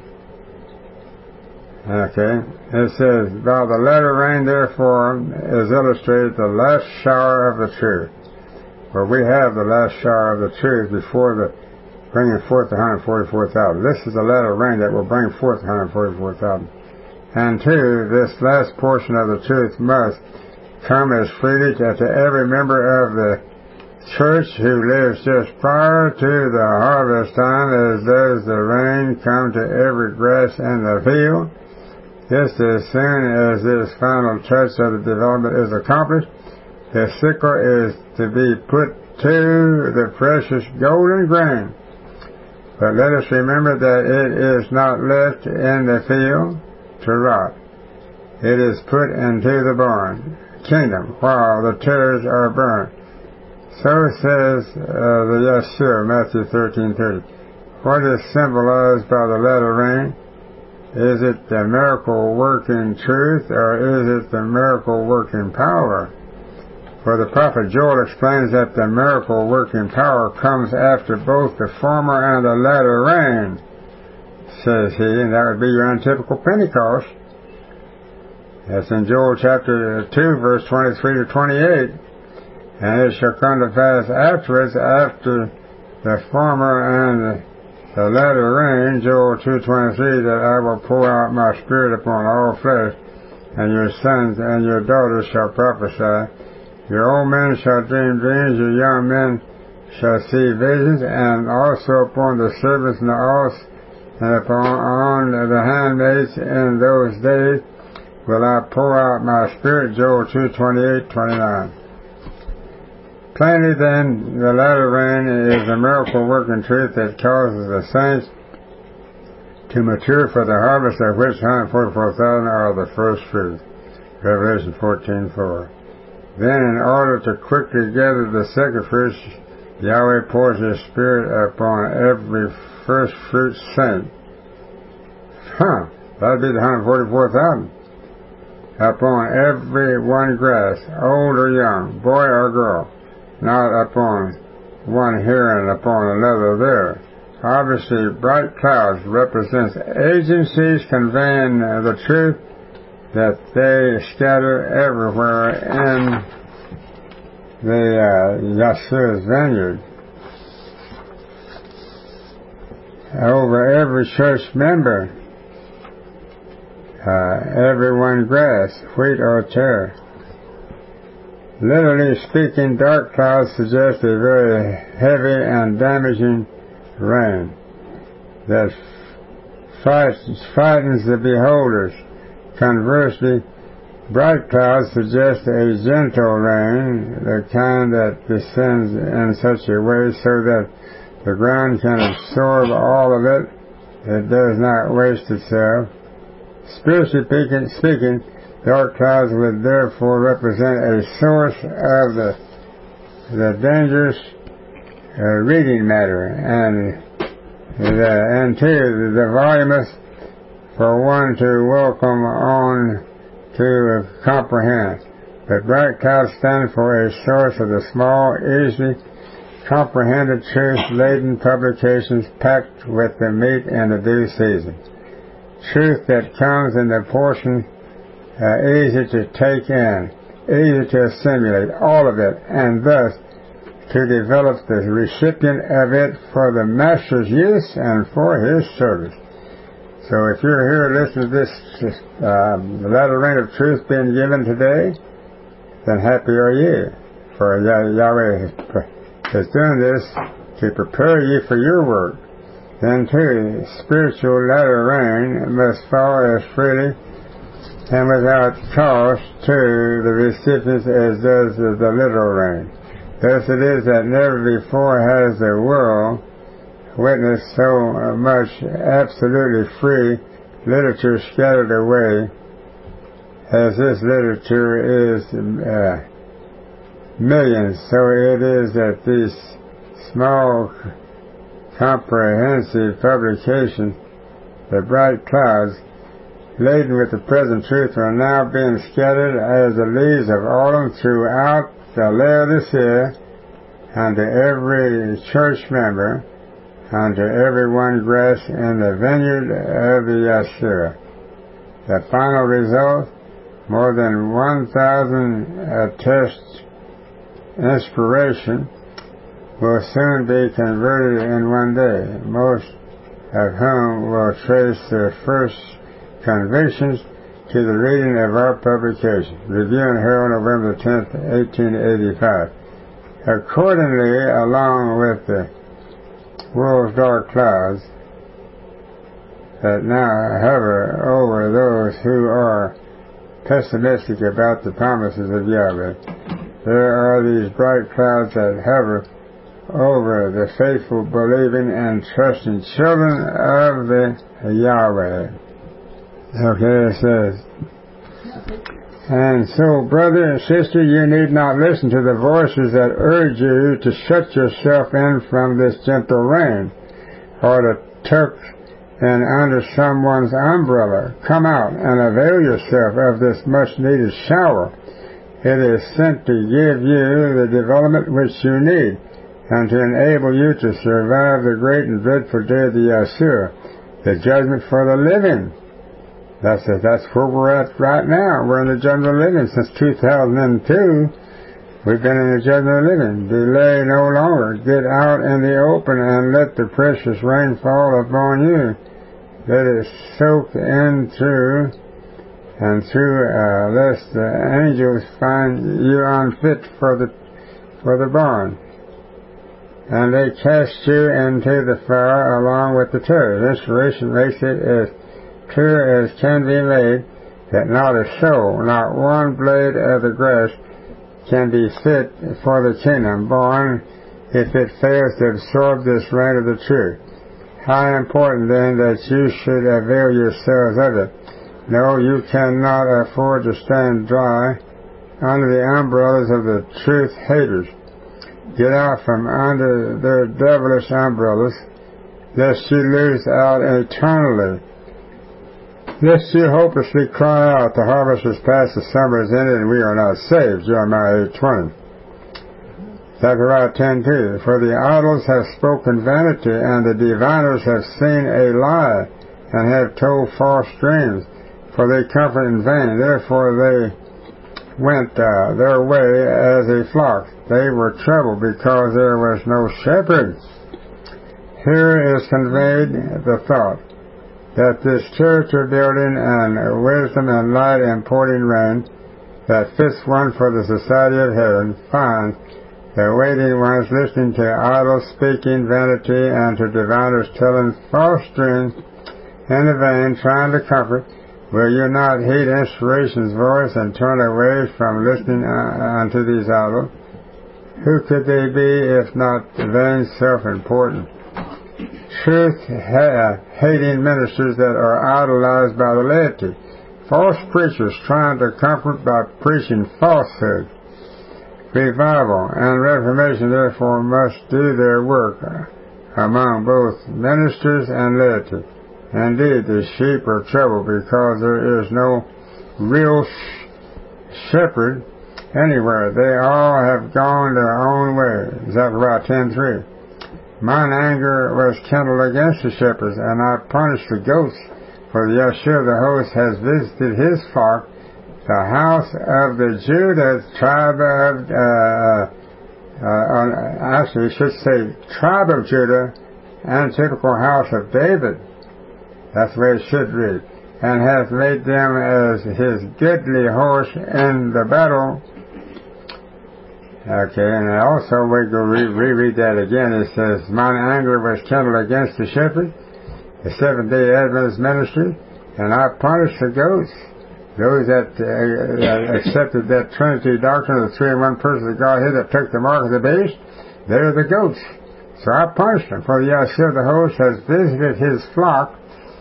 Okay. It says, by the latter rain, therefore, is illustrated the last shower of the truth. Well, we have the last shower of the truth before the bringing forth the 144,000. This is the latter rain that will bring forth the 144,000. And two, this last portion of the truth must come as freely to every member of the church who lives just prior to the harvest time as does the rain come to every grass in the field. Just as soon as this final touch of the development is accomplished, the sickle is to be put to the precious golden grain. But let us remember that it is not left in the field to rot. It is put into the barn kingdom while the tares are burnt. So says the Yeshua, Matthew 13:30. What is symbolized by the latter rain? Is it the miracle working truth, or is it the miracle working power? For the prophet Joel explains that the miracle working power comes after both the former and the latter rain, says he, and that would be your untypical Pentecost. That's in Joel chapter 2, verse 23 to 28. And it shall come to pass afterwards, after the former and the latter rain, Joel 2:23, that I will pour out my spirit upon all flesh, and your sons and your daughters shall prophesy. Your old men shall dream dreams, your young men shall see visions, and also upon the servants and the ox, and upon the handmaids in those days will I pour out my spirit, Joel 2:28-29. Plainly then, the latter rain is a miracle-working truth that causes the saints to mature for the harvest, of which 144,000 are the first fruit. Revelation 14:4. Then, in order to quickly gather the second fruits, Yahweh pours His Spirit upon every first fruit saint. That'd be the 144,000. Upon every one grass, old or young, boy or girl, not upon one here and upon another there. Obviously, bright clouds represents agencies conveying the truth that they scatter everywhere in the Yeshua's vineyard. Over every church member, every one grass, wheat or tare. Literally speaking, dark clouds suggest a very heavy and damaging rain that frightens the beholders. Conversely, bright clouds suggest a gentle rain, the kind that descends in such a way so that the ground can absorb all of it. It does not waste itself. Spiritually speaking, dark clouds would therefore represent a source of the dangerous reading matter, and two, the voluminous for one to welcome on to comprehend. But bright clouds stand for a source of the small, easily comprehended truth-laden publications packed with the meat in the due season. Truth that comes in the portion easy to take in, easy to assimilate, all of it, and thus to develop the recipient of it for the Master's use and for His service. So if you're here listening to this latter rain of truth being given today, then happy are you, for Yahweh is doing this to prepare you for your work. Then too, spiritual latter rain must fall as freely and without cost to the recipients as does the literal rain. Thus it is that never before has the world witnessed so much absolutely free literature scattered away as this literature is millions. So it is that these small comprehensive publications, the bright clouds, laden with the present truth, are now being scattered as the leaves of autumn throughout the Laodicea, unto every church member, unto every one grass in the vineyard of the Yeshua. The final result, more than 1,000 attest inspiration, will soon be converted in one day, most of whom will trace their first convictions to the reading of our publication, Review and Herald, November 10th, 1885. Accordingly, along with the world's dark clouds that now hover over those who are pessimistic about the promises of Yahweh, there are these bright clouds that hover over the faithful, believing, and trusting children of the Yahweh. Okay, it says, and so, brother and sister, you need not listen to the voices that urge you to shut yourself in from this gentle rain, or to tuck in under someone's umbrella. Come out and avail yourself of this much-needed shower. It is sent to give you the development which you need, and to enable you to survive the great and dreadful day of the Yeshua, the judgment for the living. That's where we're at right now. We're in the judgment of living since 2002. We've been in the judgment of living. Delay no longer. Get out in the open and let the precious rain fall upon you. Let it soak in through and through, lest the angels find you unfit for the barn, and they cast you into the fire along with the tares. Inspiration makes it as clear as can be made that not a soul, not one blade of the grass can be fit for the kingdom, born if it fails to absorb this rain of the truth. How important then that you should avail yourselves of it. No, you cannot afford to stand dry under the umbrellas of the truth haters. Get out from under their devilish umbrellas, lest you lose out eternally. Lest you hopelessly cry out, the harvest is past, the summer is ended, and we are not saved. Jeremiah 8:20. Zechariah 10:2. For the idols have spoken vanity, and the diviners have seen a lie, and have told false dreams, for they comfort in vain. Therefore they went their way as a flock. They were troubled because there was no shepherd. Here is conveyed the thought that this character building and wisdom and light importing rain that fits one for the society of heaven finds the waiting ones listening to idols speaking vanity and to diviners telling false dreams in the vain, trying to comfort. Will you not heed inspiration's voice and turn away from listening unto these idols? Who could they be if not vain, self-important, truth-hating ministers that are idolized by the laity? False preachers trying to comfort by preaching falsehood. Revival and Reformation, therefore, must do their work among both ministers and laity. Indeed, the sheep are troubled because there is no real shepherd anywhere. They all have gone their own way. Zechariah 10:3. Mine anger was kindled against the shepherds, and I punished the goats, for the Yahshua of the host has visited his flock, the house of the Judah tribe of, actually it should say tribe of Judah, and typical house of David. That's the way it should read. And hath made them as his goodly horse in the battle. Okay, and also we go reread that again. It says, mine anger was kindled against the shepherd, the Seventh-day Adventist ministry, and I punished the goats. Those that accepted that Trinity doctrine of the three in one person of Godhead that took the mark of the beast, they're the goats. So I punished them, for the Yahshua of the host has visited his flock,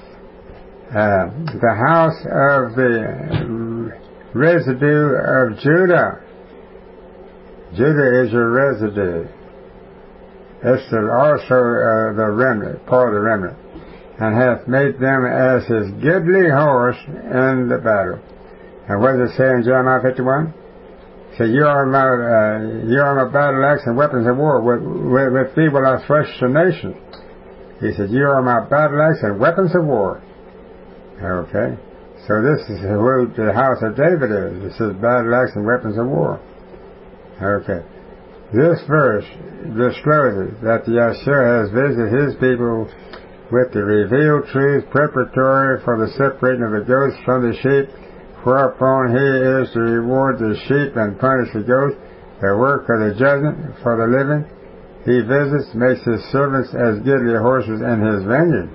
the house of the residue of Judah. Judah is your residue. It's also the remnant, part of the remnant. And hath made them as his goodly horse in the battle. And what does it say in Jeremiah 51? It says, you are my battle axe and weapons of war. With thee will I thresh the nation. He said, you are my battle axe and weapons of war. Okay. So this is who the house of David is. It says battle axe and weapons of war. Okay. This verse discloses that the Yahshua has visited his people with the revealed truth preparatory for the separating of the goats from the sheep, whereupon he is to reward the sheep and punish the goats, the work of the judgment for the living. He visits, makes his servants as goodly horses in his vineyard.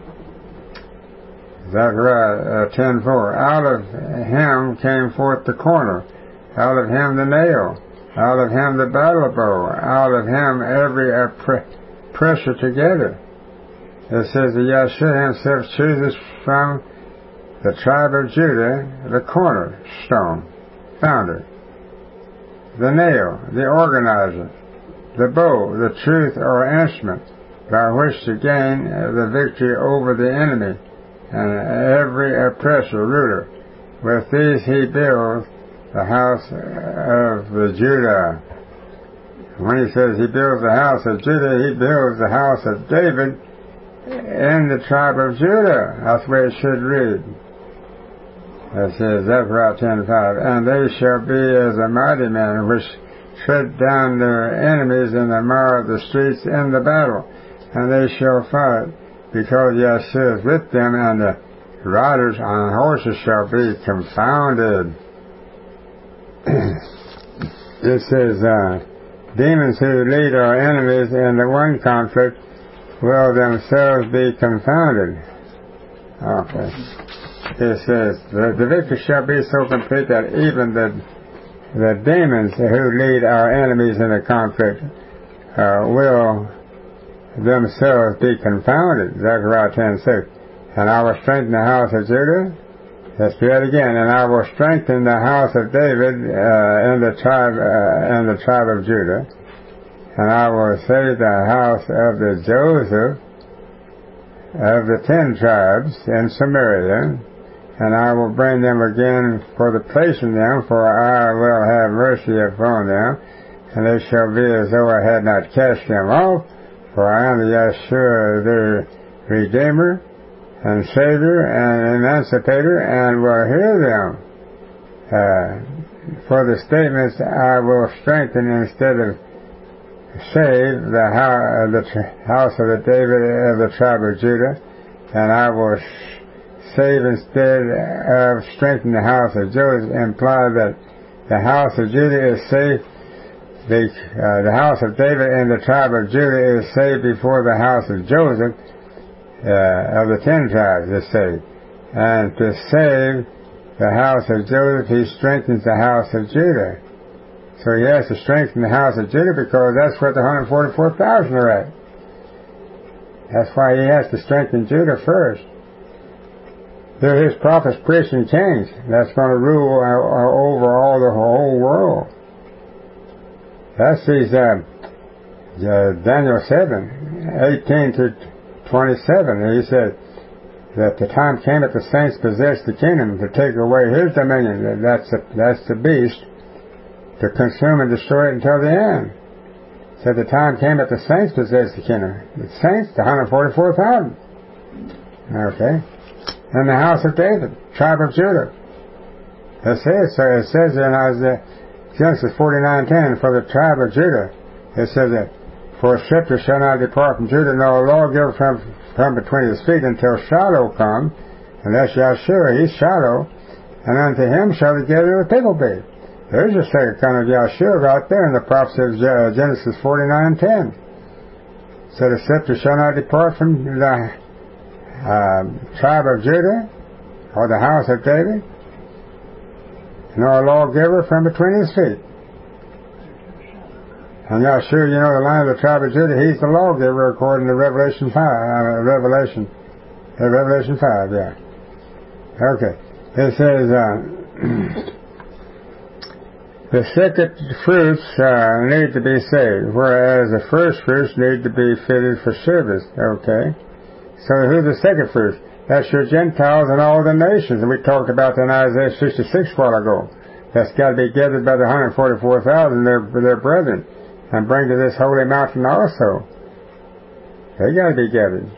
Zechariah 10:4. Out of him came forth the corner, out of him the nail, out of him the battle bow, out of him every pressure together. It says that Yahshua himself chooses from the tribe of Judah the cornerstone, founder, the nail, the organizer, the bow, the truth or instrument by which to gain the victory over the enemy, and every oppressor, ruler. With these he builds the house of the Judah. When he says he builds the house of Judah, he builds the house of David in the tribe of Judah. That's the way it should read. It says, Zechariah 10:5, and they shall be as a mighty man which tread down their enemies in the mire of the streets in the battle, and they shall fight, because Yahshua is with them, and the riders on horses shall be confounded. It says, demons who lead our enemies in the one conflict will themselves be confounded. Okay. It says, the victory shall be so complete that even the demons who lead our enemies in the conflict will themselves be confounded. Zechariah 10:6. And I will strengthen the house of Judah. Let's do that again. And I will strengthen the house of David in the tribe of Judah. And I will save the house of the Joseph of the 10 tribes in Samaria, and I will bring them again for the place in them, for I will have mercy upon them, and they shall be as though I had not cast them off, for I am the Yeshua, their Redeemer and Savior and Emancipator, and will hear them. For the statements, I will strengthen instead of save the house of the David of the tribe of Judah, and I will save instead of strengthen the house of Joseph, imply that the house of Judah is safe. The house of David and the tribe of Judah is saved before the house of Joseph of the 10 tribes is saved. And to save the house of Joseph, he strengthens the house of Judah. So he has to strengthen the house of Judah because that's where the 144,000 are at. That's why he has to strengthen Judah first. They're his prophets, priests, and kings. That's going to rule over all the whole world. That's these Daniel 7:18 to 27. He said that the time came that the saints possessed the kingdom to take away his dominion. That's the beast, to consume and destroy it until the end. So the time came that the saints possessed the kingdom. The saints, the 144,000. Okay. And the house of David, tribe of Judah. It says in Isaiah, Genesis 49:10, for the tribe of Judah, it says that, for a scepter shall not depart from Judah, nor a lawgiver from between his feet until Shiloh come, and that's Yahshua, he's Shiloh, and unto him shall the gathering of the people be. There's the second coming of Yahshua right there in the prophecy of Genesis 49:10. So the scepter shall not depart from the tribe of Judah, or the house of David, nor a lawgiver from between his feet. And Yahshua, you know, the line of the tribe of Judah, he's the lawgiver according to Revelation 5, Revelation 5, yeah. Okay. It says, the second fruits need to be saved, whereas the first fruits need to be fitted for service. Okay. So who's the second fruits? That's your Gentiles and all the nations. And we talked about that in Isaiah 66 a while ago. That's got to be gathered by the 144,000, their brethren, and bring to this holy mountain also. They got to be gathered.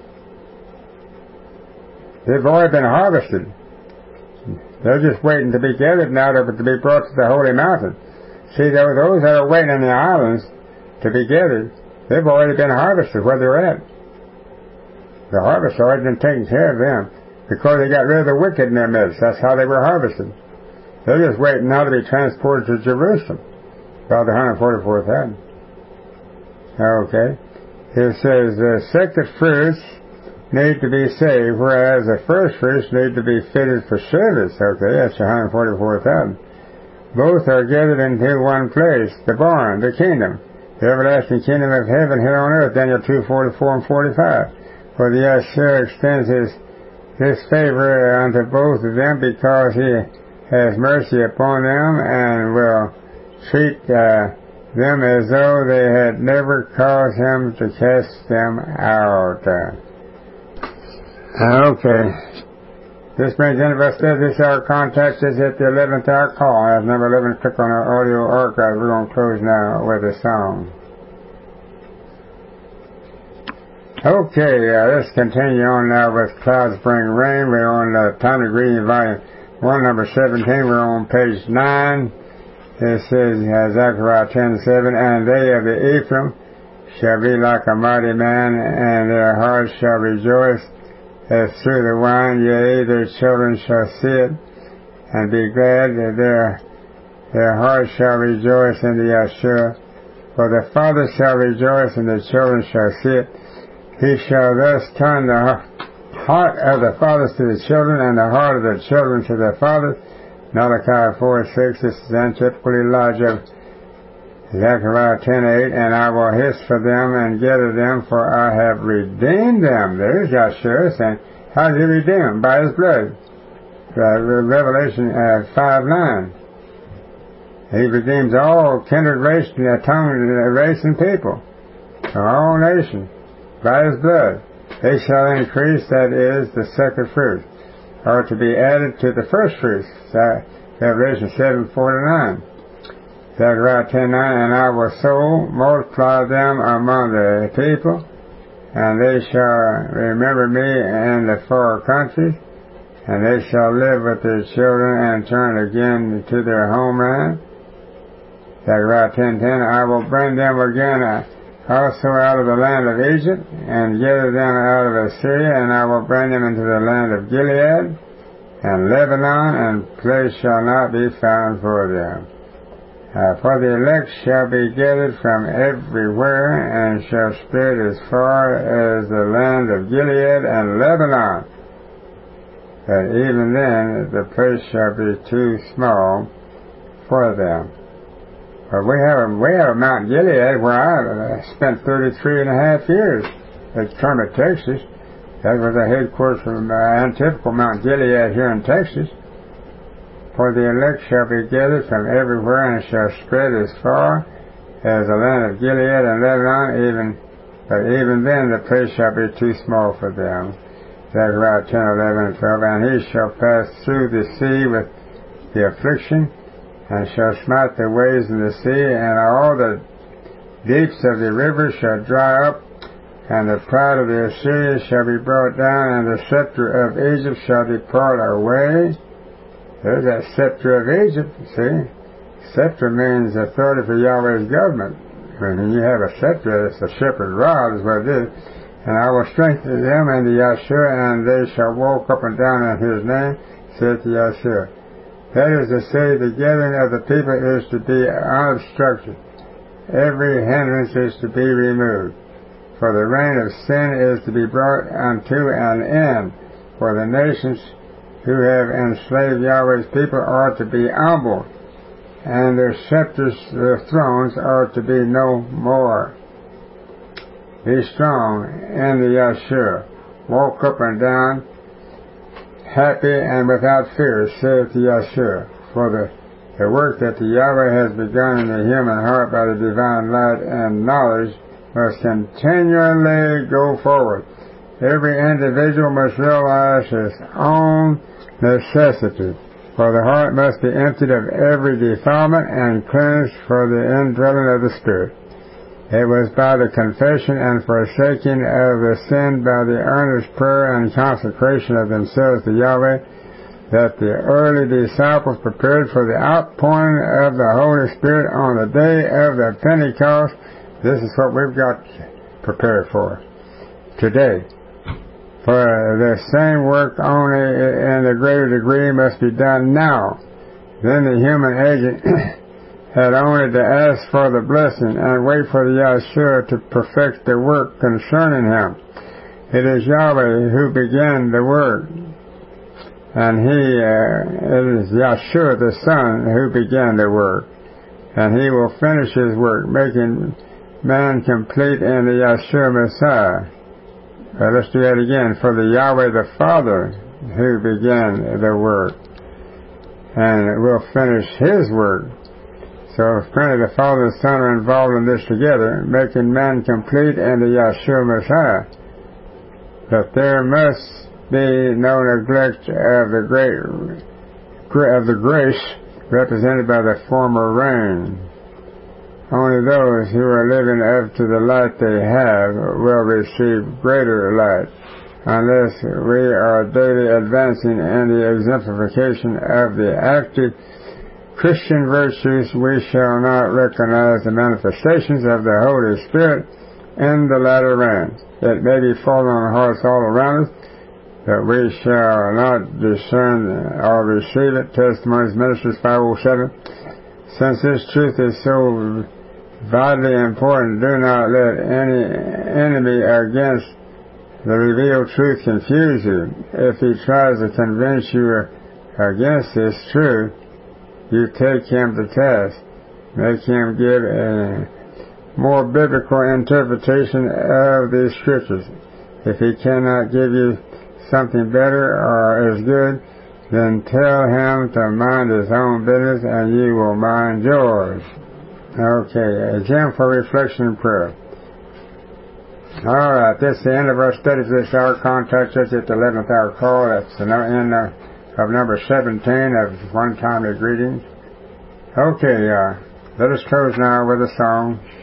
They've already been harvested. They're just waiting to be gathered now to be brought to the holy mountain. See, those that are waiting in the islands to be gathered, they've already been harvested where they're at. The harvest already been taken care of them because they got rid of the wicked in their midst. That's how they were harvested. They're just waiting now to be transported to Jerusalem by the 144,000. Okay. It says the second fruits need to be saved, whereas the first fruits need to be fitted for service. Okay, that's 144,000. Both are gathered into one place, the barn, the kingdom, the everlasting kingdom of heaven here on earth, Daniel 2:44 and 45. For the Yahshua extends his favor unto both of them because he has mercy upon them and will treat them as though they had never caused him to cast them out. Okay. This brings in, if I said this hour contact is at the 11th hour call. As number 11, click on our audio archive. We're going to close now with a song. Okay, let's continue on now with Clouds Bring Rain. We're on Time to Reading, Volume 1, number 17. We're on page 9. It says, Zechariah 10:7, and they of the Ephraim shall be like a mighty man, and their hearts shall rejoice as through the wine, yea, their children shall see it, and be glad, that their hearts shall rejoice in the Yahshua. For the father shall rejoice, and the children shall see it. He shall thus turn the heart of the fathers to the children, and the heart of the children to their fathers. Malachi 4:6, this is antitypical Elijah. Zechariah 10:8, and I will hiss for them and gather them, for I have redeemed them. There's Yahshua saying, how did he redeem them? By his blood. Revelation 5:9. He redeems all kindred, race, tongue, race, and people, all nations, by his blood. They shall increase, that is, the second fruit, or to be added to the first fruits. Revelation 7:4-9. Zechariah 10:9, and I will so multiply them among the people, and they shall remember me in the far countries, and they shall live with their children and turn again to their homeland. Zechariah 10:10, I will bring them again also out of the land of Egypt, and gather them out of Assyria, and I will bring them into the land of Gilead and Lebanon, and place shall not be found for them. For the elect shall be gathered from everywhere, and shall spread as far as the land of Gilead and Lebanon. But even then the place shall be too small for them. But we have a Mount Gilead where I spent 33.5 years at Kermit, Texas. That was the headquarters of Antipolis, Mount Gilead here in Texas. For the elect shall be gathered from everywhere, and shall spread as far as the land of Gilead and Lebanon, but even then the place shall be too small for them. Zechariah 10:11 and 12, and he shall pass through the sea with the affliction, and shall smite the waves in the sea, and all the deeps of the rivers shall dry up, and the pride of the Assyrians shall be brought down, and the scepter of Egypt shall depart away. There's that scepter of Egypt, see? Scepter means authority for Yahweh's government. When you have a scepter, it's a shepherd's rod, is what it is. And I will strengthen them in the Yahshua, and they shall walk up and down in his name, saith the Yahshua. That is to say, the gathering of the people is to be unobstructed. Every hindrance is to be removed. For the reign of sin is to be brought unto an end. For the nations who have enslaved Yahweh's people are to be humbled, and their scepters, their thrones, are to be no more. Be strong in the Yahshua. Walk up and down, happy and without fear, saith the Yahshua. For the work that the Yahweh has begun in the human heart by the divine light and knowledge must continually go forward. Every individual must realize his own necessity, for the heart must be emptied of every defilement and cleansed for the indwelling of the Spirit. It was by the confession and forsaking of the sin by the earnest prayer and consecration of themselves to Yahweh that the early disciples prepared for the outpouring of the Holy Spirit on the day of the Pentecost. This is what we've got prepared for today. For the same work only in a greater degree must be done now. Then the human agent had only to ask for the blessing and wait for the Yahshua to perfect the work concerning him. It is Yahweh who began the work, and it is Yahshua the Son who began the work, and he will finish his work, making man complete in the Yahshua Messiah. Let's do that again. For the Yahweh the Father who began the work, and will finish his work. So apparently the Father and the Son are involved in this together, making man complete in the Yahshua Messiah. But there must be no neglect of the grace represented by the former rain. Only those who are living up to the light they have will receive greater light. Unless we are daily advancing in the exemplification of the active Christian virtues, we shall not recognize the manifestations of the Holy Spirit in the latter rain. It may be falling on hearts all around us, but we shall not discern or receive it. Testimonies, Ministers 507. Since this truth is so vitally important, do not let any enemy against the revealed truth confuse you. If he tries to convince you against this truth, you take him to task. Make him give a more biblical interpretation of these scriptures. If he cannot give you something better or as good, then tell him to mind his own business and you will mind yours. Okay, again for reflection and prayer. Alright, this is the end of our study for this hour. Contact us at the 11th hour call. That's the end of number 17 of One Timely Greetings. Okay, Let us close now with a song.